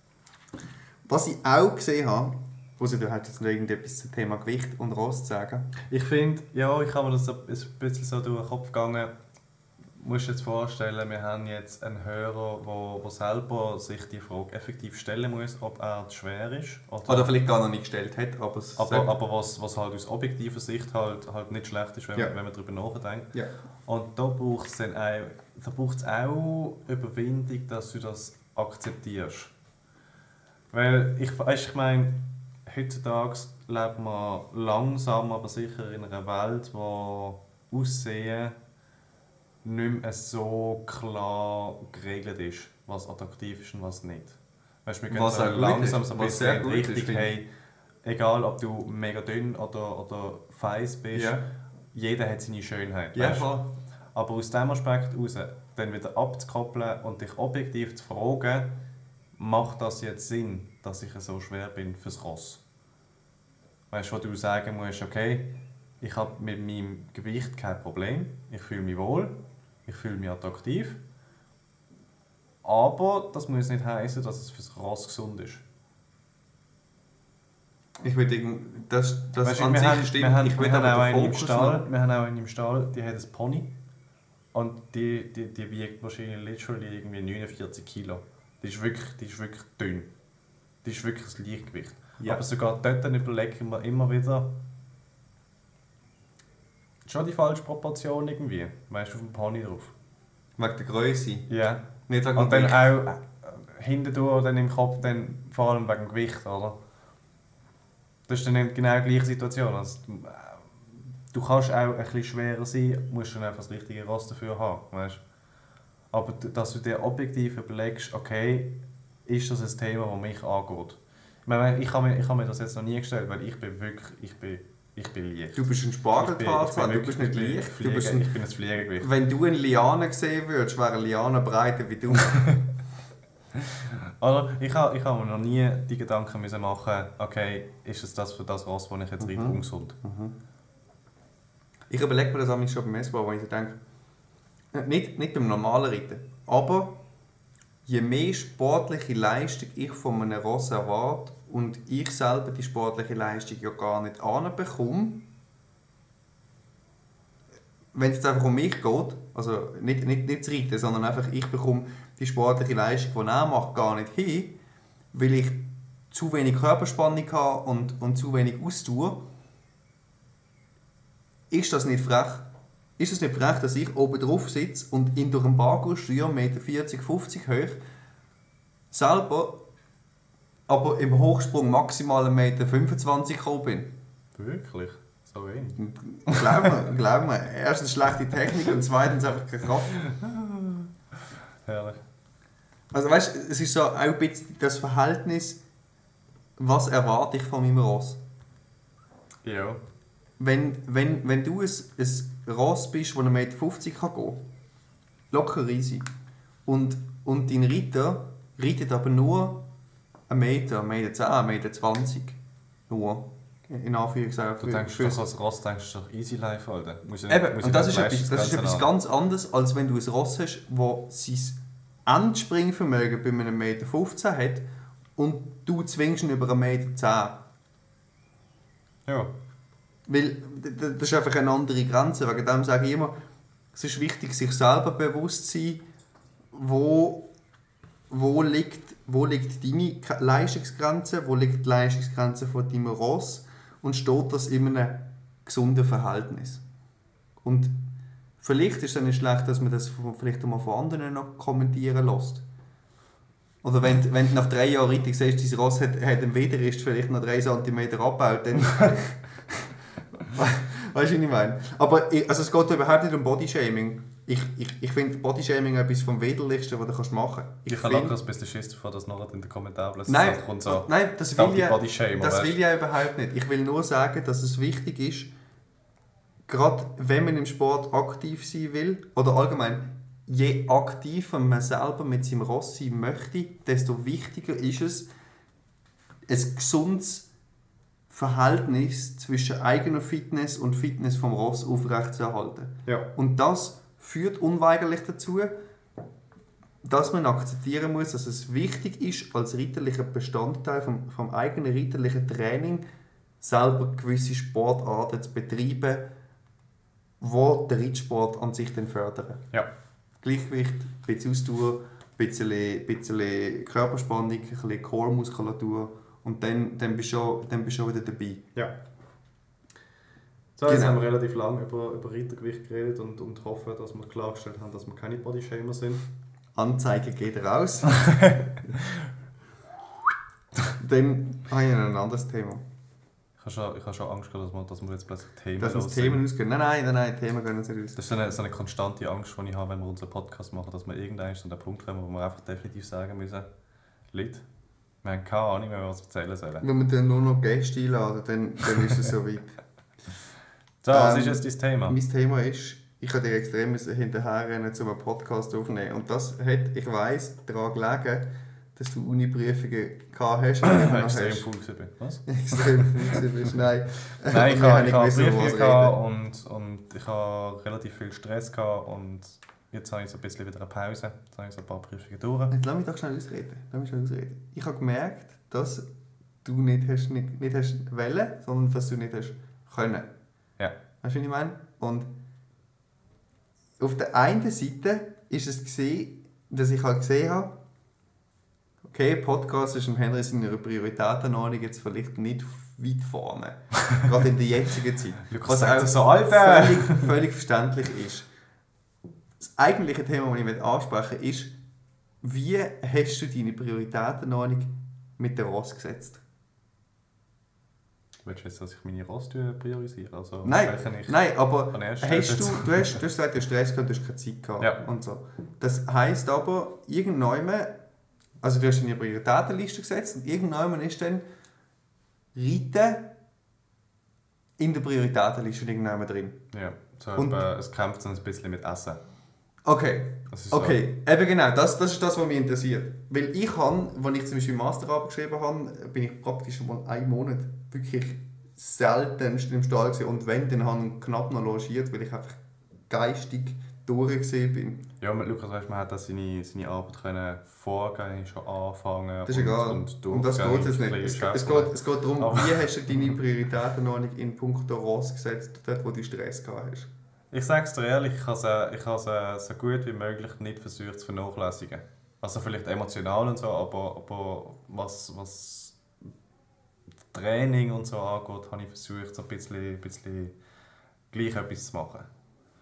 Was ich auch gesehen habe, also du hast jetzt noch irgendetwas zum Thema Gewicht und Ross zu sagen. Ich finde, ja, ich habe mir das ein bisschen so durch den Kopf gegangen. Du musst dir jetzt vorstellen, wir haben jetzt einen Hörer, der, der selber sich die Frage effektiv stellen muss, ob er zu schwer ist. Oder, oder vielleicht gar noch nicht gestellt hat, aber es Aber, aber was, was halt aus objektiver Sicht halt, halt nicht schlecht ist, wenn, ja. man, wenn man darüber nachdenkt. Ja. Und da braucht es dann auch, da braucht's auch Überwindung, dass du das akzeptierst. Weil ich, weißt, ich meine, heutzutage leben wir langsam, aber sicher in einer Welt, wo Aussehen nicht mehr so klar geregelt ist, was attraktiv ist und was nicht. Weißt, wir gehen was so langsam ist, so ein bisschen in Richtung, hey, egal ob du mega dünn oder, oder feiss bist, ja. jeder hat seine Schönheit. Ja, weißt? Aber aus diesem Aspekt heraus, dann wieder abzukoppeln und dich objektiv zu fragen, macht das jetzt Sinn, dass ich so schwer bin fürs Ross? Weißt du, wo du sagen musst, okay, ich habe mit meinem Gewicht kein Problem, ich fühle mich wohl, ich fühle mich attraktiv, aber das muss nicht heißen, dass es fürs Ross gesund ist. Ich würde das, das weißt, an wir sich haben, stimmt. Wir haben, ich wir haben auch einen im Fokus Stall, noch. wir haben auch einen im Stall, die hat ein Pony und die, die, die wiegt wahrscheinlich literally irgendwie neunundvierzig Kilo. Die ist wirklich, die ist wirklich dünn. Die ist wirklich das Leichtgewicht. Ja. Aber sogar dort überlegen wir immer wieder, schon die falsche Proportion irgendwie, weißt du, auf dem Pony drauf. Wegen der Größe? Ja. Nicht wegen und dann auch äh, hintendurch dann im Kopf, dann vor allem wegen dem Gewicht, oder? Das ist dann eben genau die gleiche Situation. Also, du kannst auch ein bisschen schwerer sein, musst dann einfach das richtige Ross dafür haben, weißt? Aber dass du dir objektiv überlegst, okay, ist das ein Thema, das mich angeht? Ich meine, ich habe mir, ich habe mir das jetzt noch nie gestellt, weil ich bin wirklich, ich bin, ich bin leicht. Du bist ein Spargeltarzan, du bist nicht leicht. Fliege, du bist ein, ich bin ein Fliegergewicht. Wenn du eine Liane sehen würdest, wäre eine Liane breiter wie du. Also, ich habe ich habe mir noch nie die Gedanken müssen machen, okay, ist es das für das Ross, das ich jetzt reite, mhm. ungesund? Mhm. Ich überlege mir das manchmal schon beim S-Bau, wo ich so denke, nicht, nicht beim normalen Reiten, aber je mehr sportliche Leistung ich von einem Ross erwarte und ich selber die sportliche Leistung ja gar nicht anbekomme, wenn es jetzt einfach um mich geht, also nicht, nicht, nicht zu reiten, sondern einfach ich bekomme die sportliche Leistung, die er macht, gar nicht hin, weil ich zu wenig Körperspannung habe und, und zu wenig Ausdauer, ist das nicht frech, ist es nicht frech, dass ich oben drauf sitze und ihn durch einen Parkour steuere, eins Komma vierzig, fünfzig hoch, selber aber im Hochsprung maximal eins Komma fünfundzwanzig gekommen bin? Wirklich? So wenig? Glaub mir, glaub mir. Erstens schlechte Technik und zweitens einfach keine Kraft. Herrlich. Also weißt du, es ist so auch ein bisschen das Verhältnis, was erwarte ich von meinem Ross? Ja. Wenn, wenn, wenn du ein, ein Ross bist, das eins Komma fünfzig kann gehen kann, locker easy, und, und dein Ritter reitet aber nur einen Meter, einen Meter zehn, einen Meter zwanzig. Nur. In Anführungszeichen. Du denkst doch als Ross denkst du doch easy life, Alter. Ja eben, und das ist etwas, das ist etwas ganz anderes, als wenn du ein Ross hast, das sein Endspringvermögen bei einem Meter fünfzehn hat und du zwingst ihn über einen Meter zehn. Ja. Weil das ist einfach eine andere Grenze. Wegen dem sage ich immer, es ist wichtig, sich selber bewusst zu sein, wo, wo, liegt, wo liegt deine Leistungsgrenze, wo liegt die Leistungsgrenze von deinem Ross und steht das in einem gesunden Verhältnis. Und vielleicht ist es dann nicht schlecht, dass man das vielleicht auch mal von anderen noch kommentieren lässt. Oder wenn, wenn du nach drei Jahren richtig siehst, dein Ross hat, hat einen Widerrist vielleicht noch drei Zentimeter abgebaut, dann... Weißt du, was ich meine? Aber ich, also es geht überhaupt nicht um Bodyshaming. Ich, ich, ich finde Bodyshaming etwas vom Widerlichsten, was du machen kannst. Ich, ich habe locker ein bisschen Schiss davor, dass nachher in den Kommentaren nein, kommt so... Nein, das will, ja, Bodyshaming, das will ich ja überhaupt nicht. Ich will nur sagen, dass es wichtig ist, gerade wenn man im Sport aktiv sein will, oder allgemein, je aktiver man selber mit seinem Ross sein möchte, desto wichtiger ist es, ein gesundes Verhältnis zwischen eigener Fitness und Fitness vom Ross aufrechtzuerhalten. Ja. Und das führt unweigerlich dazu, dass man akzeptieren muss, dass es wichtig ist, als ritterlicher Bestandteil vom, vom eigenen ritterlichen Training selber gewisse Sportarten zu betreiben, die den Rittsport an sich dann fördern. Ja. Gleichgewicht, ein bisschen Ausdauer, ein bisschen, ein bisschen Körperspannung, ein bisschen Core-Muskulatur. Und dann, dann, bist du schon, dann bist du schon wieder dabei. Ja. So, jetzt Genau. haben wir relativ lange über, über Rittergewicht geredet und, und hoffen, dass wir klargestellt haben, dass wir keine Bodyshamer sind. Anzeige geht raus. Dann habe ich noch ein anderes Thema. Ich habe schon, ich habe schon Angst gehabt, dass wir, dass wir jetzt plötzlich Themen Dass uns los Themen sind. ausgehen. Nein, nein, nein, nein, Themen gehen uns nicht aus. Das ist so eine, so eine konstante Angst, die ich habe, wenn wir unseren Podcast machen, dass wir irgendwann an den Punkt kommen, wo wir einfach definitiv sagen müssen, Leute, wir haben keine Ahnung, wenn wir was erzählen sollen. Wenn wir dann nur noch Gäste einladen, dann, dann ist es soweit. So, was Ähm, ist jetzt dein Thema? Mein Thema ist, ich habe dir extrem hinterherrennen, um einen Podcast aufzunehmen. Und das hat, ich weiss, daran gelegen, dass du Uni-Prüfungen gehabt hast. Und immer noch Extrem hast. faul gewesen bin. Was? Extrem faul bist. Nein. Nein, ich Wir habe, haben ich habe nicht gewusst, über was Prüfungen gehabt und, und ich habe relativ viel Stress gehabt und jetzt habe ich so ein bisschen wieder eine Pause. Jetzt habe ich so ein paar Prüfungen durch. Jetzt lass mich doch schnell ausreden. Lass mich schnell ausreden. Ich habe gemerkt, dass du nicht hast, nicht, nicht hast wollen, sondern dass du nicht hast können. Ja. Weißt du, was ich meine? Und auf der einen Seite ist es gesehen, dass ich halt gesehen habe, okay, Podcast ist im Henry seiner Prioritätenordnung jetzt vielleicht nicht weit vorne. Gerade in der jetzigen Zeit. Lukas Was sagt auch das so, Alter! völlig, völlig verständlich ist. Das eigentliche Thema, das ich ansprechen will, ist, wie hast du deine Prioritätenordnung mit der Ross gesetzt? Willst du jetzt, dass ich meine Roste priorisiere? Also, Nein, ich nein, aber an erster hast Stelle du, setze? du, hast, du hast gesagt, du hast Stress gehabt, du hast keine Zeit gehabt Ja. und so. Das heisst aber, irgendwann, also du hast deine Prioritätenliste gesetzt und irgendwann ist dann Reiten in der Prioritätenliste irgendwann drin. Ja, so Und- etwa, es kämpft so ein bisschen mit Essen. Okay, Das ist okay, eben genau, das, das ist das, was mich interessiert. Weil ich habe, als ich zum Beispiel Masterarbeit geschrieben habe, bin ich praktisch mal einen Monat wirklich seltenst im Stall gewesen. Und wenn, dann habe ich knapp noch logiert, weil ich einfach geistig durchgesehen bin. So. Ja, mit Lukas, weißt, man hat das seine, seine Arbeit können vorgehen, schon anfangen. Das ist egal. Und, Um das geht es nicht. ein Es, bisschen es, schaffen. geht, es geht darum, Aber- wie hast du deine Prioritätenordnung in puncto Ross gesetzt, dort wo du Stress gehabt hast. Ich sage es dir ehrlich, ich habe es, ich habe es so gut wie möglich nicht versucht zu vernachlässigen. Also vielleicht emotional und so, aber, aber was, was Training und so angeht, habe ich versucht, so ein bisschen, ein bisschen gleich etwas zu machen.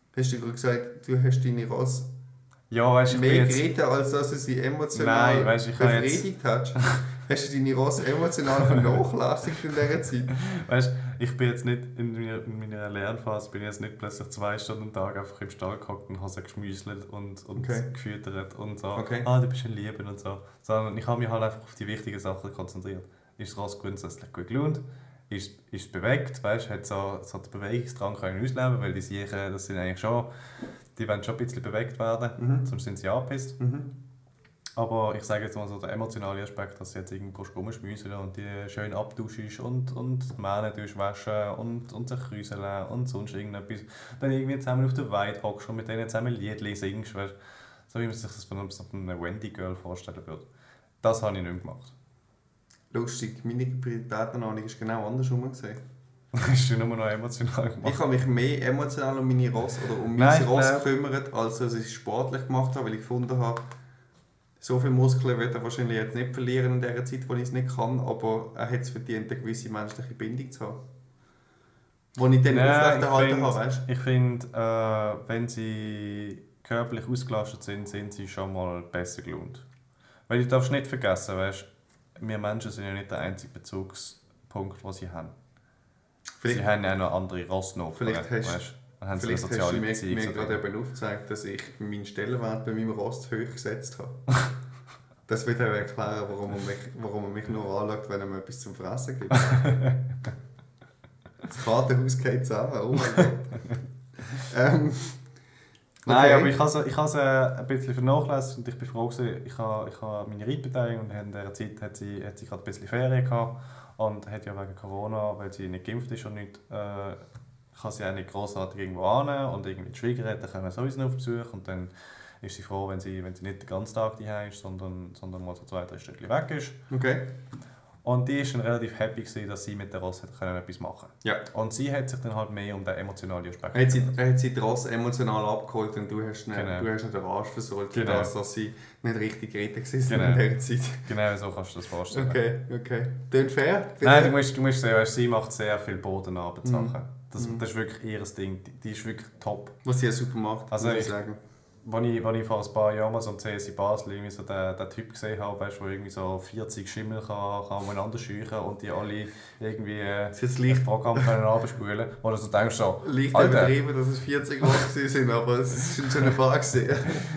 Hast du gerade gesagt, du hast deine Ross Ja, weißt du, ich bin mehr jetzt... geritten, als dass du sie emotional Nein, weißt, ich habe jetzt- befriedigt hast? Hast du deine Ross emotional vernachlässigt in dieser Zeit? Weißt, ich bin jetzt nicht in meiner, in meiner Lernphase, bin ich jetzt nicht plötzlich zwei Stunden am Tag einfach im Stall gehockt und habe sie geschmüselt und, und Okay. gefüttert und so. Okay. Ah, du bist ein Lieben und so. Sondern ich habe mich halt einfach auf die wichtigen Sachen konzentriert. Ist das Ross grundsätzlich gut gelaunt? Ist, ist es bewegt? Weißt, hat so, so den Bewegungsdrang können ausleben, weil die Siechen, das sind eigentlich schon, die wollen schon ein bisschen bewegt werden, Mhm. sonst sind sie angepisst. Mhm. Aber ich sage jetzt mal so, der emotionale Aspekt, dass du jetzt irgendwo rumschmüseln und die schön abduschst und, und die Mähne waschen und, und sich rüseln und sonst irgendetwas. Dann irgendwie zusammen auf der Weide hockst und mit denen zusammen Liedli singst, weißt, so wie man sich das von einem Wendy-Girl vorstellen würde. Das habe ich nicht mehr gemacht. Lustig, meine Prioritätenahnung ist genau andersrum gesehen. Hast du nur noch emotional gemacht? Ich habe mich mehr emotional um meine Ross oder um mein Nein, ich Ross glaub- gekümmert, als dass ich es sportlich gemacht habe, weil ich gefunden habe, so viele Muskeln wird er wahrscheinlich jetzt nicht verlieren in der Zeit, wo ich es nicht kann, aber er hat es verdient, eine gewisse menschliche Bindung zu haben. Die ich dann Nein, aufrechterhalten ich habe, find- weißt Ich finde, äh, wenn sie körperlich ausgelastet sind, sind sie schon mal besser gelaunt. Weil du darfst nicht vergessen, weißt, wir Menschen sind ja nicht der einzige Bezugspunkt, den sie haben. Vielleicht, sie haben ja auch noch andere Rossnopfer. Vielleicht hast- weißt, dann haben sie vielleicht eine hast soziale du mir, Beziehung. mir zu gerade denen. eben aufgezeigt, dass ich meinen Stellenwert bei meinem Ross zu hoch gesetzt habe. Das wird auch erklären, warum er, mich, warum er mich nur anschaut, wenn er mir etwas zum Fressen gibt. Das Vaterhaus geht zusammen, oh mein Gott. ähm, Nein, okay. aber ich habe ich habe äh, ein bisschen vernachlässigt und ich bin froh gewesen, ich habe, ich habe meine Reitbeteiligung und in dieser Zeit hat sie, hat sie gerade ein bisschen Ferien gehabt und hat ja wegen Corona, weil sie nicht geimpft ist und nicht, äh, kann sie auch nicht grossartig irgendwo hin und irgendwie die Schwiegereltern kommen sowieso auf Besuch und dann ist sie froh, wenn sie, wenn sie nicht den ganzen Tag daheim ist, sondern, sondern mal so zwei, drei Stündchen weg ist. Okay. Und die war dann relativ happy gewesen, dass sie mit der Ross hätte können etwas machen konnte. Ja. Und sie hat sich dann halt mehr um den emotionalen Aspekt Er hat sie, er hat sie die Ross emotional abgeholt und du hast ihn, Genau. du hast ihn den Arsch versorgt, für Genau. das, dass sie nicht richtig geritten waren Genau. in dieser Zeit. Genau so kannst du das vorstellen. Okay, okay. Tönt fair? Nein, du musst, du musst sehen, weißt, sie macht sehr viel Bodenarbeitssachen. Mhm. Das, Mhm. das ist wirklich ihr Ding. Die, die ist wirklich top. Was sie ja super macht, Also muss ich ich- sagen. Als ich, als ich vor ein paar Jahren mal so am C S I Basel irgendwie so den, den Typ gesehen habe, weißt, der irgendwie so vierzig Schimmel kann, kann umeinander scheuchen und die alle irgendwie äh, Es ist jetzt ein leicht, Programm können abspulen. Oder so denkst du so, leicht Alter. übertrieben, dass es vierzig Ross waren, aber es sind schon ein paar gesehen.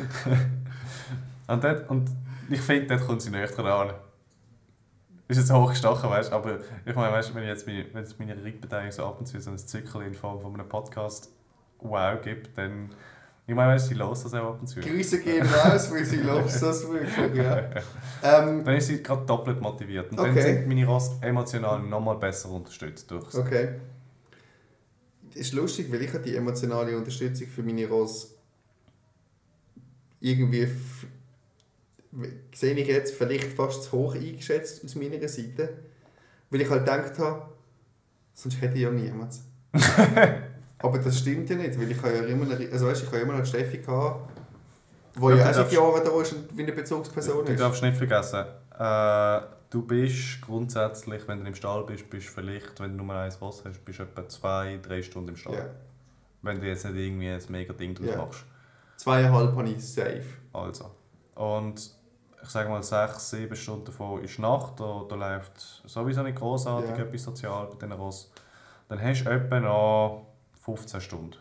Und, dort, und ich finde, dort kommt sie näher dran. Ist jetzt hochgestochen, weißt du, aber ich meine, weißt, wenn ich jetzt meine, wenn es meine Reitbeteiligung so ab und zu so ein Zirkel in Form von einem Podcast wow gibt, dann, ich meine, weißt, sie los das auch ab und zu. Grüße gehen raus, weil sie lobt das wirklich. Ja. Ähm, Dann ist sie gerade doppelt motiviert und dann Okay. sind meine Ross emotional nochmal besser unterstützt durch sie. okay. Das ist lustig, weil ich habe die emotionale Unterstützung für meine Ross irgendwie f- sehe ich jetzt vielleicht fast zu hoch eingeschätzt aus meiner Seite, weil ich halt gedacht habe, sonst hätte ich ja niemand. Aber das stimmt ja nicht, weil ich habe ja immer noch, also weißt, ich habe immer noch die Steffi gehabt, die Ja, ja du auch seit darfst- Jahren da ist und wie eine Bezugsperson Du ist. darfst nicht vergessen, äh, du bist grundsätzlich, wenn du im Stall bist, bist vielleicht, wenn du nur eins Ross hast, bist du etwa zwei, drei Stunden im Stall. Ja. Wenn du jetzt nicht irgendwie ein mega Ding draus Ja. machst. Zweieinhalb habe ich safe. Also. Und ich sage mal, sechs, sieben Stunden davon ist Nacht, da, da läuft sowieso nicht grossartig Ja. etwas sozial bei diesen Ross. Dann hast du etwa noch fünfzehn Stunden.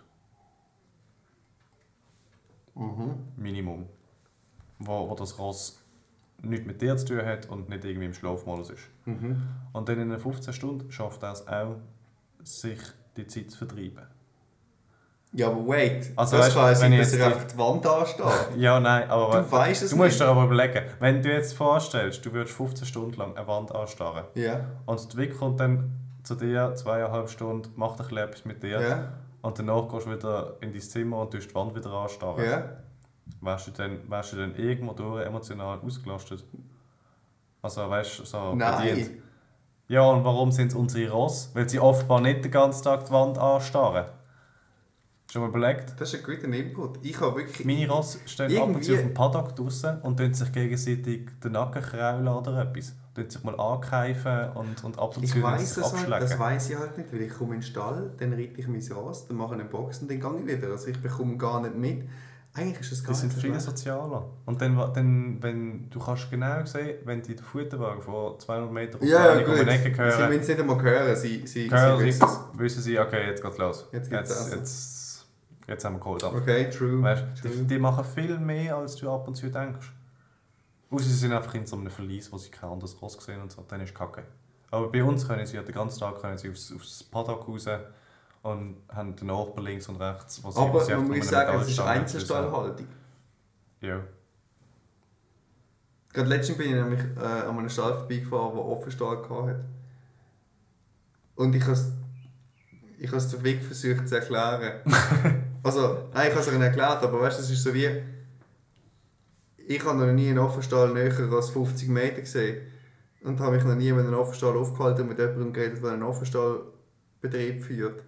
Mhm. Minimum. Wo, wo das Ross nichts mit dir zu tun hat und nicht irgendwie im Schlafmodus ist. Mhm. Und dann in den fünfzehn Stunden schafft er es auch, sich die Zeit zu vertreiben. Ja, aber wait, Also das weißt, kann ja wenn sein, ich dass jetzt er die- einfach die Wand ansteht. Ja, nein, aber Du weißt es du musst nicht. dir aber überlegen, wenn du dir jetzt vorstellst, du würdest fünfzehn Stunden lang eine Wand anstarren Ja, und die Vic kommt dann zu dir, zweieinhalb Stunden, macht ein bisschen etwas mit dir ja, und danach gehst du wieder in dein Zimmer und tust die Wand wieder anstarren. ja. Wärst du dann, wärst du dann irgendwo durch emotional ausgelastet? Also weißt du, so bedient? Nein. Ja, und warum sind es unsere Ross? Weil sie offenbar nicht den ganzen Tag die Wand anstarren. Schon mal überlegt? Das ist ein guter Input. Ich habe wirklich... Meine Ross stehen ab und zu auf dem Paddock draussen und tun sich gegenseitig den Nacken kraulen oder etwas. Tun sich mal ankeifen und, und ab und zu ich weiss sich das halt, abschlagen. das weiss ich halt nicht, weil ich komme in den Stall, dann reite ich mein Ross, dann mache ich einen Box und dann gehe ich wieder. Also ich bekomme gar nicht mit. Eigentlich ist das gar Die sind nicht so viel schlecht. sozialer. Und dann, dann, wenn, du kannst genau sehen, wenn die den Futterwagen von zweihundert Meter auf Ja, ja, um die Ecke Sie hören, müssen es nicht einmal hören, sie, sie, hören sie sie, wissen es. wissen sie, okay, jetzt geht's los. Jetzt geht's jetzt, also. jetzt, jetzt haben wir geholt ab. Okay, true. Weißt, true. die, die machen viel mehr, als du ab und zu denkst. Außer sie sind einfach in so einem Verlies, wo sie kein anderes Ross sehen und so, dann ist Kacke. Aber bei uns können sie ja den ganzen Tag können sie aufs, aufs Paddock raus und haben den Nachbarn links und rechts, wo sie Aber wo sie man einfach muss nur eine sagen, es ist Metallstange Einzelstallhaltung. Ja. Gerade letztens bin ich nämlich äh, an einem Stall vorbeigefahren, der Offenstall hatte. Und ich habe es ich habe es der Weg versucht zu erklären. Also, nein, ich habe es ihnen erklärt, aber weißt du, es ist so wie... Ich habe noch nie einen Offenstall näher als fünfzig Meter gesehen. Und habe mich noch nie mit einem Offenstall aufgehalten und mit jemandem geredet, der einen Offenstallbetrieb führt.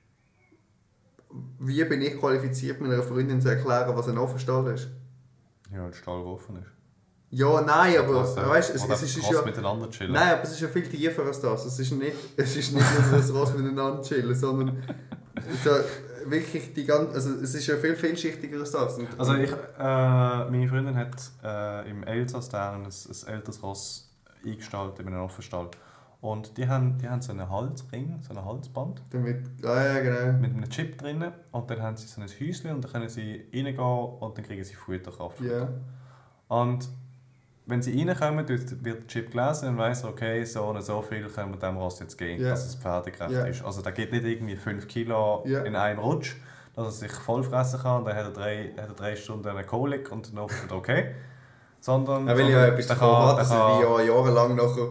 Wie bin ich qualifiziert, meiner Freundin zu erklären, was ein Offenstall ist? Ja, ein Stall, der offen ist. Ja, nein, aber Was, äh, weißt, es, oder es ist, ist Ross ja... miteinander chillen. Nein, aber es ist ja viel tiefer als das. Es ist nicht, es ist nicht nur das Ross miteinander chillen, sondern so, wirklich die ganze... Also es ist ja viel vielschichtiger als das. Und, Also ich, äh, meine Freundin hat äh, im Elsass da ein, ein älteres Ross eingestellt in einem Offenstall. Und die haben, die haben so einen Halsring, so ein Halsband damit, ah, ja, genau. mit einem Chip drin. Und dann haben sie so ein Häuschen und dann können sie reingehen und dann kriegen sie Futterkraft. Ja. Und wenn sie reinkommen, wird der Chip gelesen und weiss, okay, so und so viel können wir dem Ross jetzt geben, Ja. dass es pferdegerecht Ja. ist. Also da geht nicht irgendwie fünf Kilo Ja. in einem Rutsch, dass er sich voll fressen kann und dann hat er drei, hat er drei Stunden eine Kolik und dann ist es okay. Sondern, Er will ja sondern etwas der davon kann- haben, der dass er kann- wie ja jahrelang nachher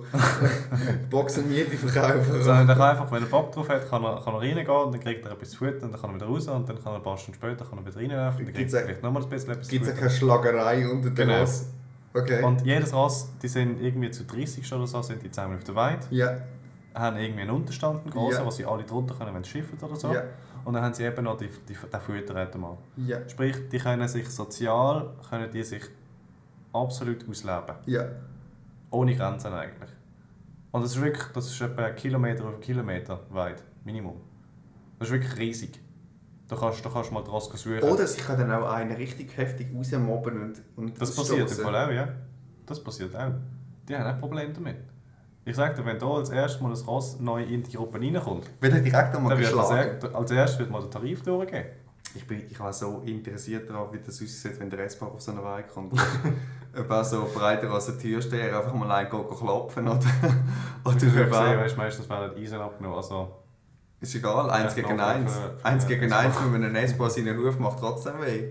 Boxenmiete verkaufen sondern der kann einfach, wenn er Bock drauf hat, kann er, kann er reingehen und dann kriegt er etwas zu futtern und dann kann er wieder raus und dann kann er ein paar Stunden später kann er wieder reinlaufen und dann kriegt Gibt's er auch- vielleicht nochmal ein bisschen etwas zu Gibt es ja futtern. keine Schlagerei unter den Genau. Ross? Okay. Und jedes Ross, die sind irgendwie zu dreißig oder so, sind die zusammen auf der Weide, ja, haben irgendwie einen Unterstand, einen grossen, Ja. wo sie alle drunter können, wenn sie schiffen oder so. ja, Und dann haben sie eben noch die, die, den Futterautomat. ja, Sprich, die können sich sozial, können die sich absolut ausleben. ja. Ohne Grenzen eigentlich. Und das ist wirklich, das ist etwa einen Kilometer auf einen Kilometer weit, Minimum. Das ist wirklich riesig. Du kannst, du kannst mal draus suchen. Oder sie können dann auch einen richtig heftig rausmobben und, und Das passiert im ausstossen. Fall auch, ja. Das passiert auch. Die haben auch Probleme damit. Ich sage dir, wenn da als erstes mal ein Ross neu in die Gruppe reinkommt, Wird er direkt einmal dann wird als, geschlagen. er, als erstes wird mal der Tarif durchgehen. Ich, bin, ich war so interessiert daran, wie das aussieht, wenn der S-Bahn auf so einen Weg kommt. Ob er so breiter als ein Türsteher einfach mal einen go- go klopfen oder, oder Ich habe über- gesehen, weißt, meistens werden Eisen abgenommen. Also, Ist egal, eins Ja, gegen genau, eins. für- für Eins den gegen S-Bahn. eins mit einem S-Bahn seinen Ruf macht trotzdem weh.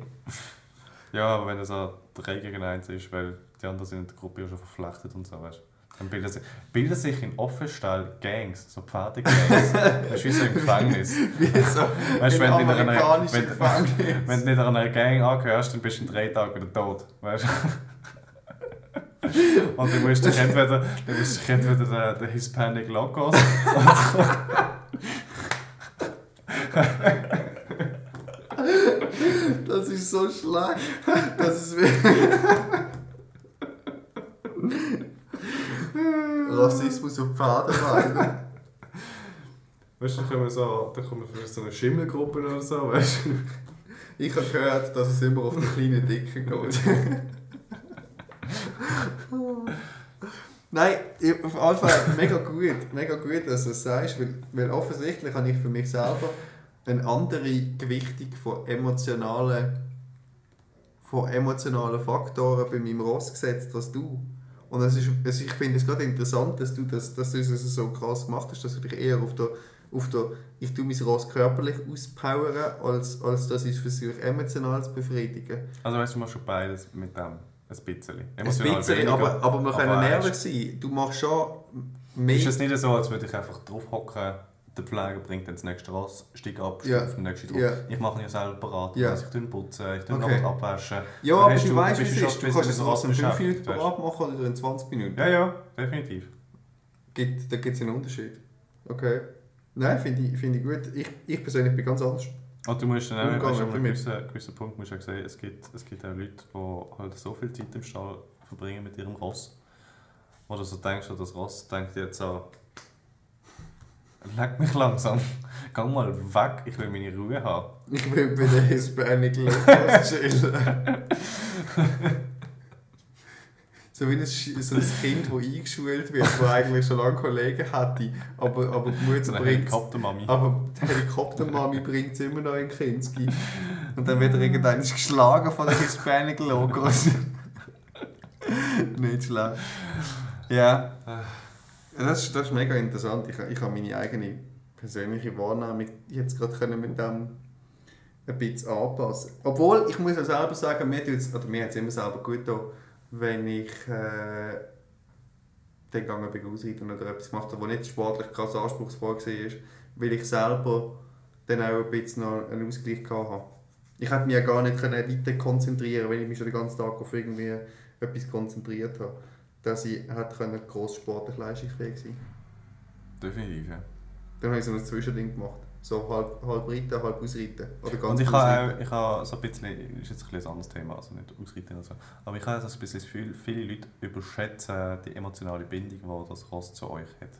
ja, aber wenn es so drei gegen eins ist, weil die anderen sind in der Gruppe ja schon verflechtet und so, weißt, dann bilden sich, bilden sich in Offenstall Gangs, so Pferdegangs. Das ist wie so im Gefängnis. Wie so Weißt du, in wenn, du in einer- amerikanischen wenn, Gefängnis. wenn du nicht an einer Gang angehörst, dann bist du in drei Tagen wieder tot. Weißt du? Und du musst dich entweder, du musst dich entweder den, den Hispanic Locos Das ist so schlecht. Das ist wirklich... Rassismus auf Pferdeweiden. weißt du, dann kommen so, dann kommen vielleicht so eine Schimmelgruppe oder so, weißt du? Ich habe gehört, dass es immer auf die kleinen Dicken geht. Nein, ich- auf jeden Fall mega gut, mega gut, dass du es sagst, weil, weil offensichtlich habe ich für mich selber eine andere Gewichtung von emotionalen, von emotionalen Faktoren bei meinem Ross gesetzt als du. Und es ist, es, ich finde es gerade interessant, dass du, das, dass du es so krass gemacht hast, dass du dich eher auf der, auf der ich tue mein Ross körperlich auspowern, als, als dass ich es versuche emotional zu befriedigen. Also weißt du, du machst schon beides mit dem. Ein bisschen. Ein Emotional bisschen, weniger, aber, aber wir können aber ehrlich hast- sein, du machst schon mehr... Ist es nicht so, als würde ich einfach drauf hocken, der Pfleger bringt dann das nächste Ross, steig ab, Ja. auf den nächsten drauf. Ja. Ich mache ihn ja selber parat, Ja. also ich tue ihn putzen, ich tue ihn Okay. okay. abwaschen. Ja, Dann aber hast du weißt, wie bist es schon ist. Du ein kannst bisschen das Ross in fünf beschäftigt, Minuten weißt parat machen oder in zwanzig Minuten. Ja, ja, definitiv. Gibt, da gibt es einen Unterschied. Okay. Nein, finde ich, find ich gut. Ich, ich persönlich bin ganz anders. Und du musst dann auch, Umgang weißt, an einem damit. gewissen, gewissen Punkt musst du auch sehen, es gibt, es gibt auch Leute, die halt so viel Zeit im Stall verbringen mit ihrem Ross, wo du so denkst, oh, das Ross denkt jetzt so, leck mich langsam, geh mal weg, ich will meine Ruhe haben. Ich will bei den Hispanic Locals chillen. So wie ein, Sch- so ein Kind, das eingeschult wird, das eigentlich schon lange Kollegen hätte, aber, aber die Mutter So eine bringt Helikoptermami. aber die Helikoptermami bringt es immer noch in Kinski. Und dann wird er irgendwann geschlagen von den Hispanic Locals. Nicht schlecht. Ja. Das ist, das ist mega interessant. Ich, ich habe meine eigene persönliche Wahrnehmung jetzt gerade können mit dem ein bisschen anpassen. Obwohl, ich muss auch selber sagen, mir tut es, oder mir hat es immer selber gut getan, wenn ich äh, dann gegangen bin ausreiten oder etwas gemacht habe, was nicht sportlich krass anspruchsvoll war, weil ich selber dann auch ein bisschen noch einen Ausgleich hatte. Ich hätte mich ja gar nicht weiter konzentrieren können, wenn ich mich schon den ganzen Tag auf irgendwie etwas konzentriert habe, dass ich hätte gross sportlich leistungsfähig sein. Definitiv, ja. Dann habe ich so ein Zwischending gemacht. So halb, halb reiten, halb ausreiten. Oder ganz Und ich ausreiten. habe, auch, ich habe so ein bisschen, ist jetzt ein, bisschen ein anderes Thema, also nicht Ausreiten oder so, aber ich habe so ein bisschen das Gefühl, viele Leute überschätzen die emotionale Bindung, die das Ross zu euch hat.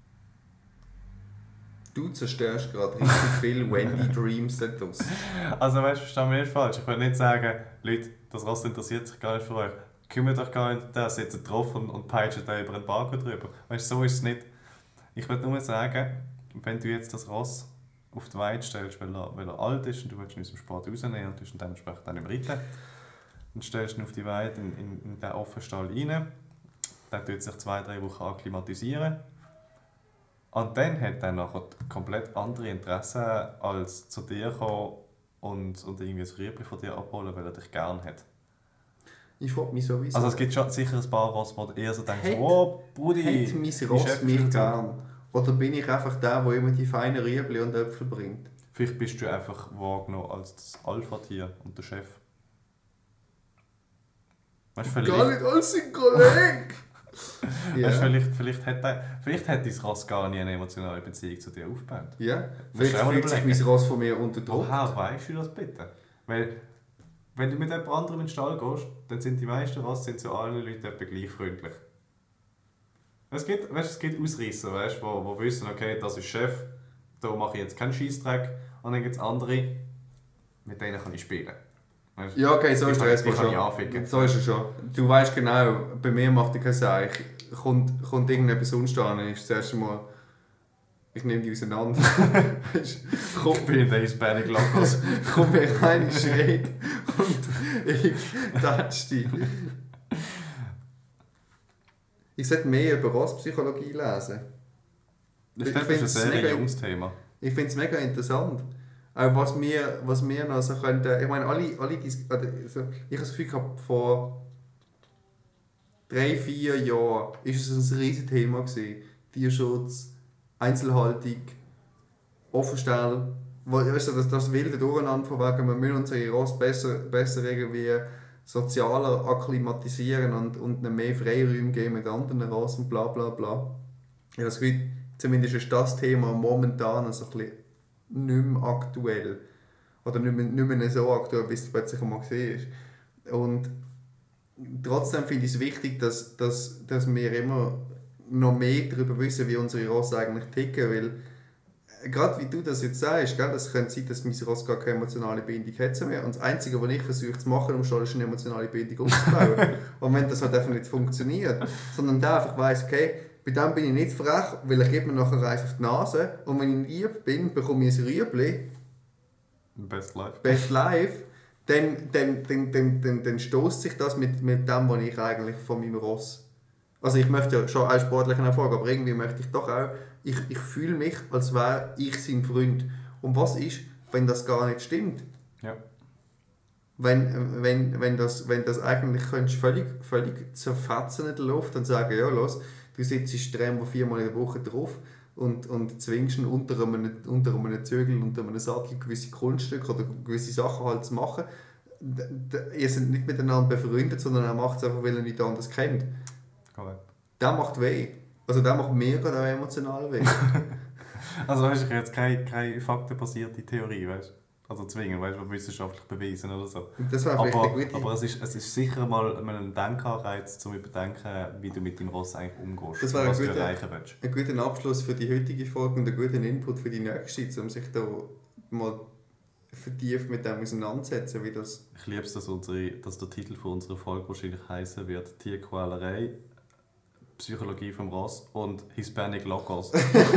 Du zerstörst gerade richtig viele Wendy-Dreams da draussen. Also weißt du, versteh mich nicht falsch, ich will nicht sagen, Leute, das Ross interessiert sich gar nicht für euch. Kümmert euch gar nicht um das, sitzt drauf und, und peitscht da über einen Barcode drüber. Weißt du, so ist es nicht. Ich will nur sagen, wenn du jetzt das Ross auf die Weide stellst, weil er, weil er alt ist und du willst ihn aus dem Sport rausnehmen und du bist dementsprechend auch nicht mehr reiten, dann stellst du ihn auf die Weide in, in, in den Offenstall rein, dann tut sich zwei, drei Wochen akklimatisieren und dann hat er nachher komplett andere Interessen, als zu dir kommen und, und irgendwie ein Rüebli von dir abholen, weil er dich gerne hat. Ich frage mich sowieso. Also es gibt schon sicher ein paar Ross, wo du eher so denkst, Hat- oh Brudi, Hat mein mein Ross Chef mich ist gern? Oder bin ich einfach der, der immer die feinen Rüebli und Äpfel bringt? Vielleicht bist du einfach wahrgenommen als das Alpha-Tier und der Chef. Weißt du, vielleicht, Gar nicht als sein Kollege! Ja. weißt, du, vielleicht, vielleicht, hat er, vielleicht hat dein Ross gar nie eine emotionale Beziehung zu dir aufgebaut. Ja, Musst vielleicht du auch mal fühlt sich überlegen. mein Ross von mir unter Druck. Woher weißt du das bitte? Weil, wenn du mit jemand anderem in den Stall gehst, dann sind die meisten Ross sind zu allen Leuten etwa gleich freundlich. Es gibt, weißt, es gibt Ausreisser, weißt, die wo, wo wissen, okay, das ist Chef, da mache ich jetzt keinen Scheissdreck. Und dann gibt es andere, mit denen kann ich spielen. Weißt, Ja, okay, so die ist kann- der die erstmal kann ich schon. anficken. So ist er schon. Du weißt genau, bei mir macht er keinen Seich. Kommt, kommt irgendetwas sonst an, dann ist das erste Mal, ich nehme die auseinander. Weisst, komm, Ich bin in der Hispanic Locals. komm mir rein schräg und ich touch dich. Ich sollte mehr über Rasspsychologie lesen. Ich Ich denke, das ist ein find's sehr mega- junges Thema. Ich finde es mega interessant. Auch was wir, was wir noch so könnten, ich meine, alle, alle Dis- oder so, ich habe das Gefühl gehabt, vor drei, vier Jahren war es ein riesiges Thema gewesen. Tierschutz, Einzelhaltung, Offenstall, wo, weißt du, das, das wilde Durcheinander von wegen, wir müssen unsere Ross besser, besser irgendwie sozialer akklimatisieren und, und ihnen mehr Freiräume geben mit anderen Rassen, bla bla bla. Ich habe das Gefühl, zumindest ist das Thema momentan so ein bisschen nicht mehr aktuell. Oder nicht mehr, nicht mehr so aktuell, wie es plötzlich einmal war. Und trotzdem finde ich es wichtig, dass, dass, dass wir immer noch mehr darüber wissen, wie unsere Ross eigentlich ticken. Weil, äh, gerade wie du das jetzt sagst, gell, das könnte sein, dass mein Ross gar keine emotionale Bindung hat mehr. Und das Einzige, was ich versuche zu machen, um schon ist eine emotionale Bindung aufzubauen. Und wenn das halt einfach nicht funktioniert, sondern der einfach weiss, okay, bei dem bin ich nicht frech, weil er gibt mir nachher eins auf die Nase. Und wenn ich lieb bin, bekomme ich ein Rüebli, Best Life. Best Life, dann, dann, dann, dann, dann, dann stößt sich das mit, mit dem, was ich eigentlich von meinem Ross... Also ich möchte ja schon einen sportlichen Erfolg, aber irgendwie möchte ich doch auch... Ich, ich fühle mich, als wäre ich sein Freund. Und was ist, wenn das gar nicht stimmt? Ja. Wenn, wenn, wenn, das, wenn das eigentlich könntest völlig, völlig zerfetzen in der Luft und sagen, ja los, du sitzt dreimal, viermal in der Woche drauf und, und zwingst ihn unter einem, unter einem Zügel, unter einem Sattel gewisse Kunststücke oder gewisse Sachen halt zu machen. D- d- Ihr seid nicht miteinander befreundet, sondern er macht es einfach, weil er nicht anders kennt. Korrekt. Der macht weh. Also der macht mir gerade auch emotional weh. Also weißt du, ich habe jetzt keine, keine faktenbasierte Theorie, weißt du? Also zwingen, weißt du, wissenschaftlich beweisen oder so. Und das wäre vielleicht Aber, eine gute... aber es, ist, es ist sicher mal ein Denkanreiz, um zu überdenken, wie du mit deinem Ross eigentlich umgehst. Das wäre was ein du guter- erreichen willst. Ein guter Abschluss für die heutige Folge und einen guten Input für die nächste, um sich da mal vertieft mit dem auseinandersetzen, wie das... Ich liebe es, dass, unsere, dass der Titel von unserer Folge wahrscheinlich heißen wird Tierquälerei, Psychologie vom Ross und Hispanic Locals.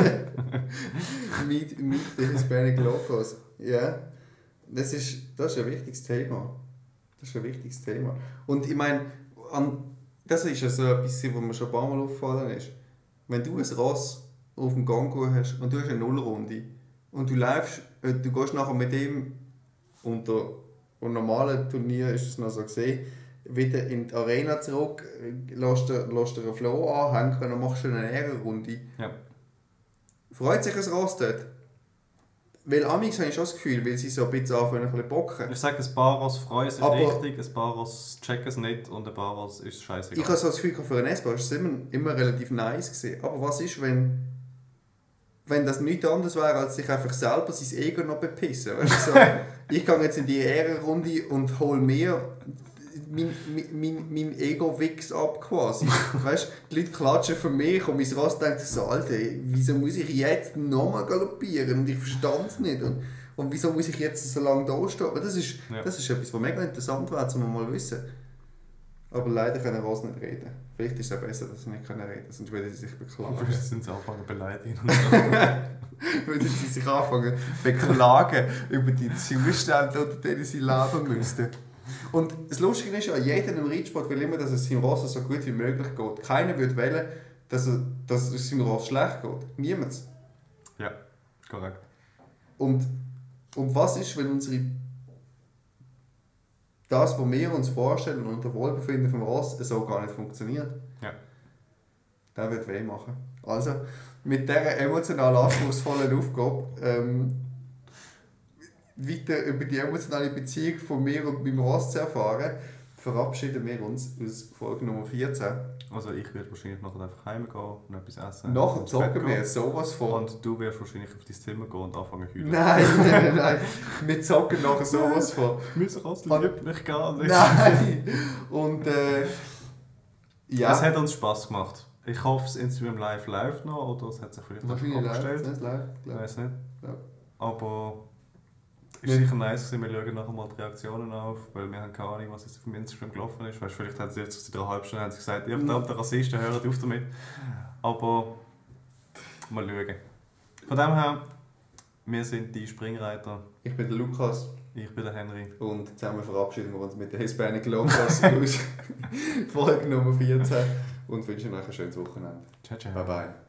Meet, meet the Hispanic Locals. Ja, das ist, das ist ein wichtiges Thema. Das ist ein wichtiges Thema. Und ich meine, an, das ist ja so etwas, was mir schon ein paar Mal aufgefallen ist. Wenn du ein Ross auf dem Gang hast und du hast eine Nullrunde und du läufst, äh, du gehst nachher mit ihm unter einem normalen Turnier, ist es noch so gesehen, wieder in die Arena zurück, lässt dir, lässt dir einen Flow anhängen und dann machst du eine Ehrenrunde. Ja. Freut sich ein Ross dort? Weil amigs habe ich schon das Gefühl, weil sie so ein bisschen anfangen, ein bisschen bocken. Ich sage, ein paar Ross freuen sich Aber- richtig, ein paar Ross checken es nicht und ein paar Ross ist scheißegal. Ich habe so das Gefühl, für einen S-Bahn war es immer, immer relativ nice gewesen. Aber was ist, wenn, wenn das nichts anderes wäre, als sich einfach selber sein Ego noch bepissen? Weißt du, so, ich gehe jetzt in die Ehrenrunde und hole mir mein, mein, mein, mein Ego-Wix ab quasi. Weißt, die Leute klatschen für mich und mein Ross denkt sich so, Alter, wieso muss ich jetzt nochmal galoppieren? Und ich verstand es nicht. Und, und wieso muss ich jetzt so lange da stehen? Aber das ist, Ja. das ist etwas, was mega interessant wäre, um mal wissen. Aber leider können Ross nicht reden. Vielleicht ist es auch besser, dass sie nicht reden können, sonst würden sie sich beklagen. Sonst sind sie anfangen zu beleidigen. Würden sie sich anfangen beklagen über die Zustände, unter denen sie leben müssten. Und das Lustige ist ja, jeder im Reitsport will immer, dass es seinem Ross so gut wie möglich geht. Keiner würde wollen, dass, er, dass es seinem Ross schlecht geht. Niemand. Ja, korrekt. Und, und was ist, wenn unsere das, was wir uns vorstellen und unter Wohlbefinden vom Ross so gar nicht funktioniert? Ja. Das wird weh machen. Also, mit dieser emotional anspruchsvollen Aufgabe ähm, weiter über die emotionale Beziehung von mir und meinem Ross zu erfahren, verabschieden wir uns aus Folge Nummer vierzehn. Also ich würde wahrscheinlich nachher einfach heimgehen und etwas essen. Nachher ins Bett zocken wir gehen. sowas von. Und du wirst wahrscheinlich auf dein Zimmer gehen und anfangen zu heulen. Nein, nein, nein, nein. Wir zocken nachher sowas von. Mein Ross liebt mich gar nicht. Nein! Und äh, ja. Es hat uns Spass gemacht. Ich hoffe, das Instagram Live läuft noch oder es hat sich vielleicht noch Wahrscheinlich läuft abgestellt. es, es läuft, Ich glaub ich. weiß nicht. Ja. Aber es Wir- war sicher nice, gewesen. Wir schauen nachher mal die Reaktionen auf, weil wir haben keine Ahnung, was jetzt auf dem Instagram gelaufen ist. Weißt, vielleicht haben sie jetzt seit einer halben Stunde haben sie gesagt, ihr verdammten Rassisten, hört auf damit. Aber mal schauen. Von dem her, wir sind die Springreiter, Ich bin der Lukas ich bin der Henry. und zusammen verabschieden wir uns mit der Hispanic Locals aus Folge Nummer vierzehn und wünschen euch ein schönes Wochenende. Ciao, ciao. Bye bye.